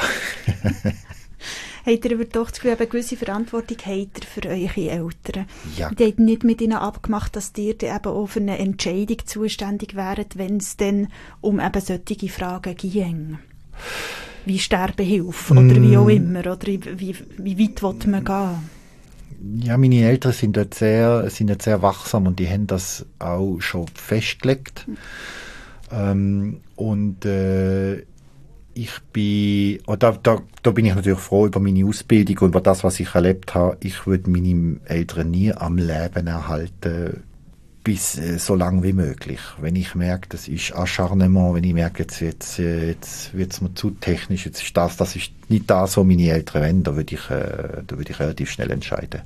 Habt ihr aber doch das Gefühl, eine gewisse Verantwortung habt ihr für eure Eltern? Ja. Die habt nicht mit ihnen abgemacht, dass ihr dann eben auch für eine Entscheidung zuständig wäret, wenn es dann um eben solche Fragen ging? Wie Sterbehilfe oder Mm. wie auch immer, oder wie, wie, wie weit will man gehen? Ja, meine Eltern sind dort sehr, sind dort sehr wachsam und die haben das auch schon festgelegt. Mhm. Ähm, und äh, ich bin, oh, da, da, da bin ich natürlich froh über meine Ausbildung und über das, was ich erlebt habe. Ich würde meine Eltern nie am Leben erhalten, bis äh, so lange wie möglich. Wenn ich merke, das ist Acharnement, wenn ich merke, jetzt, jetzt, jetzt wird es mir zu technisch, jetzt ist das, das ist nicht das, was meine Eltern wollen, da würde ich, äh, da würde ich relativ schnell entscheiden.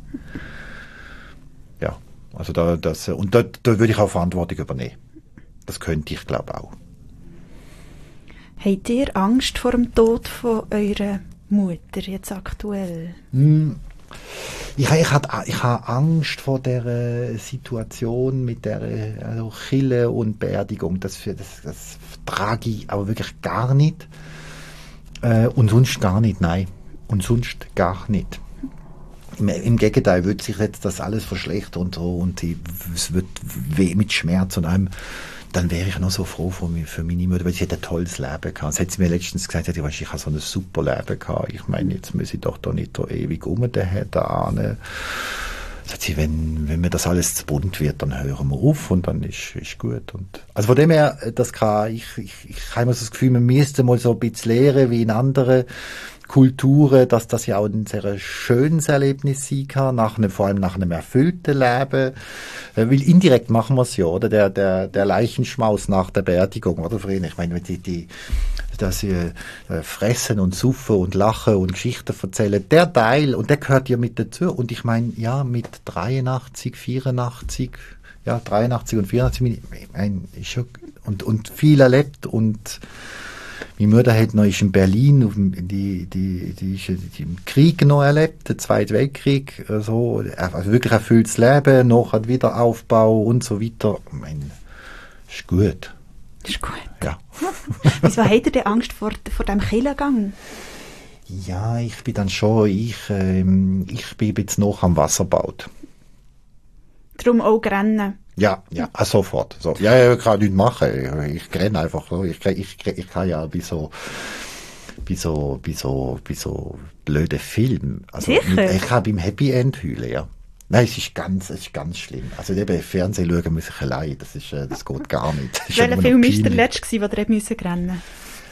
Ja, also da, das, und da, da würde ich auch Verantwortung übernehmen. Das könnte ich, glaube auch. Habt ihr Angst vor dem Tod von eurer Mutter jetzt aktuell? Hm. Ich, ich, hatte, ich habe Angst vor der Situation mit der also Chille und Beerdigung. Das, das, das trage ich aber wirklich gar nicht. Äh, und sonst gar nicht, nein. Und sonst gar nicht. Im, im Gegenteil, wird sich jetzt das alles verschlechtern und so. Und die, es wird weh mit Schmerz und allem. Dann wäre ich noch so froh für, mich, für meine Mutter, weil sie hat ein tolles Leben gehabt. Sie hat mir letztens gesagt, ich, weiss, ich habe so ein super Leben gehabt. Ich meine, jetzt muss ich doch da nicht so ewig um den da sagt sie, wenn, wenn mir das alles zu bunt wird, dann hören wir auf und dann ist, ist gut. Und, also von dem her, das kann, ich, ich, ich habe immer so das Gefühl, man müsste mal so ein bisschen lernen, wie in anderen Kulturen, dass das ja auch ein sehr schönes Erlebnis sein kann, nach einem, vor allem nach einem erfüllten Leben. Weil indirekt machen wir es ja, oder? Der, der, der Leichenschmaus nach der Beerdigung, oder? Ich meine, wenn die, die dass sie äh, fressen und suffen und lachen und Geschichten erzählen, der Teil, und der gehört ja mit dazu. Und ich meine, ja, mit dreiundachtzig, vierundachtzig, ja, dreiundachtzig und vierundachtzig, ich meine, ist schon, und, und viel erlebt und meine Mutter hat noch ist in Berlin, die, die, die ist die im Krieg noch erlebt, den Zweiten Weltkrieg, so, also wirklich erfülltes Leben, nachher Wiederaufbau und so weiter. Ich meine, ist gut. Ist gut. Ja. Wieso habt ihr denn Angst vor, vor dem Killengang? Ja, ich bin dann schon, ich, ähm, ich bin jetzt noch am Wasser gebaut. Darum auch rennen? Ja, ja, ah, sofort. So. Ja, ja, ich kann nichts machen. Ich, ich renne einfach so. Ich, ich, ich kann ja wie so, wie so, wie so, wie so blöde Film. Also, Sicher? Ich kann beim Happy End heulen, ja. Nein, es ist ganz, es ist ganz schlimm. Also, eben Fernsehen schauen muss ich allein. Das ist, das geht gar nicht. Welcher Film war der letzte, den ihr rennen mussten?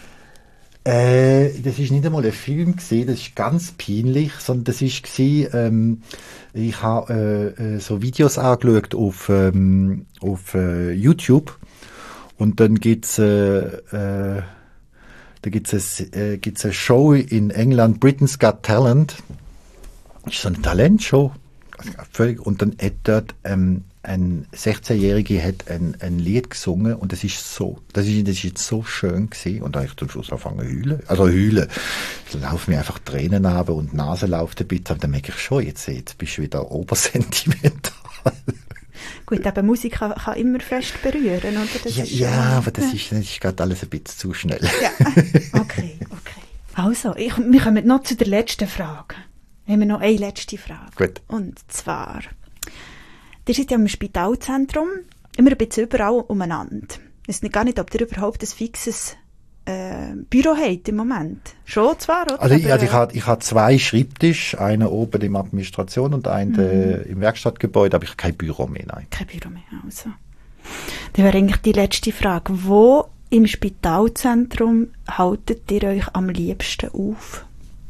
Äh, das ist nicht einmal ein Film gewesen, das ist ganz peinlich, sondern das ist gewesen, ähm, ich habe äh, so Videos angeschaut auf, ähm, auf äh, YouTube und dann gibt's äh, äh, da gibt's es äh, gibt's eine Show in England, Britain's Got Talent, das ist so eine Talentshow, völlig, und dann hat dort ähm, ein sechzehnjähriger hat ein, ein Lied gesungen und das ist so, das ist, das ist jetzt so schön gewesen und da habe ich zum Schluss angefangen zu heulen. Also heulen. Ich laufe mir einfach Tränen runter und die Nase läuft ein bisschen und dann merke ich schon, jetzt, jetzt bist du wieder obersentimental. Gut, aber Musik kann, kann immer fest berühren, oder? Das ja, ist ja, schon, aber das ist, das ist gerade alles ein bisschen zu schnell. Ja, okay, okay. Also, ich, wir kommen noch zu der letzten Frage. Wir haben noch eine letzte Frage. Gut. Und zwar, ihr seid ja im Spitalzentrum immer ein bisschen überall umeinander. Ich weiß nicht, gar nicht, ob ihr überhaupt ein fixes äh, Büro habt im Moment. Schon zwar, oder? Also, ich, Aber, also ich habe ich hab zwei Schreibtische, einen oben in der Administration und einen mhm. im Werkstattgebäude, aber ich habe kein Büro mehr, nein. Kein Büro mehr, also. Das wäre eigentlich die letzte Frage. Wo im Spitalzentrum haltet ihr euch am liebsten auf?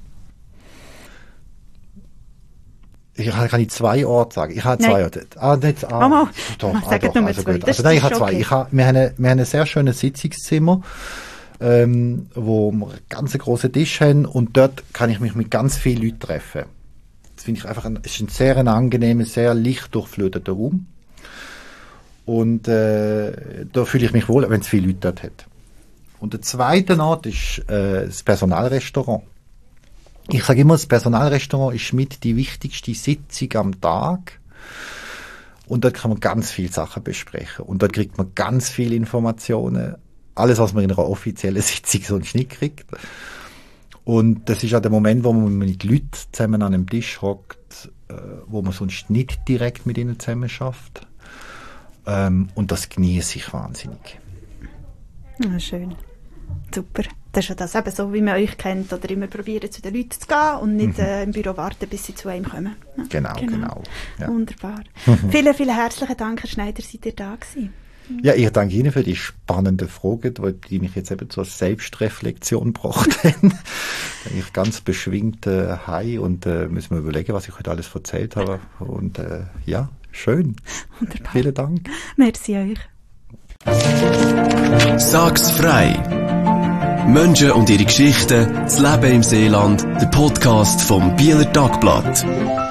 Ich kann ich zwei Orte sagen. Ich habe zwei Orte. Ah, nicht, ah, oh, mal. Doch, ah, ah, doch, nur also zwei. gut. Das Also nein, ich ist habe zwei. okay. Ich habe, wir, haben eine, wir haben ein sehr schönes Sitzungszimmer, ähm, wo wir einen ganz grossen Tisch haben und dort kann ich mich mit ganz vielen Leuten treffen. Das finde ich einfach ein, ist ein sehr ein angenehmer, sehr leicht durchfluteter Raum. Und äh, da fühle ich mich wohl, wenn es viele Leute dort hat. Und der zweite Ort ist äh, das Personalrestaurant. Ich sage immer, das Personalrestaurant ist mit die wichtigste Sitzung am Tag. Und dort kann man ganz viele Sachen besprechen. Und dort kriegt man ganz viele Informationen. Alles, was man in einer offiziellen Sitzung sonst nicht kriegt. Und das ist auch der Moment, wo man mit Leuten zusammen an einem Tisch hockt, äh, wo man sonst nicht direkt mit ihnen zusammen schafft. Ähm, und das genieße ich wahnsinnig. Ja, schön. Super. Das ist ja das eben so, wie man euch kennt, oder immer probieren, zu den Leuten zu gehen und nicht mhm. äh, im Büro warten, bis sie zu einem kommen. Ja, genau, genau. genau. Ja. Wunderbar. Mhm. Vielen, vielen herzlichen Dank, Herr Schneider, seid ihr da gewesen. Ja, ich danke Ihnen für die spannenden Fragen, die mich jetzt eben zur Selbstreflexion gebracht haben. Ich ganz beschwingt äh, heim und äh, müssen wir überlegen, was ich heute alles erzählt habe. Und äh, ja, schön. Wunderbar. Vielen Dank. Merci euch. Sag's frei! Menschen und ihre Geschichten, das Leben im Seeland, der Podcast vom Bieler Tagblatt.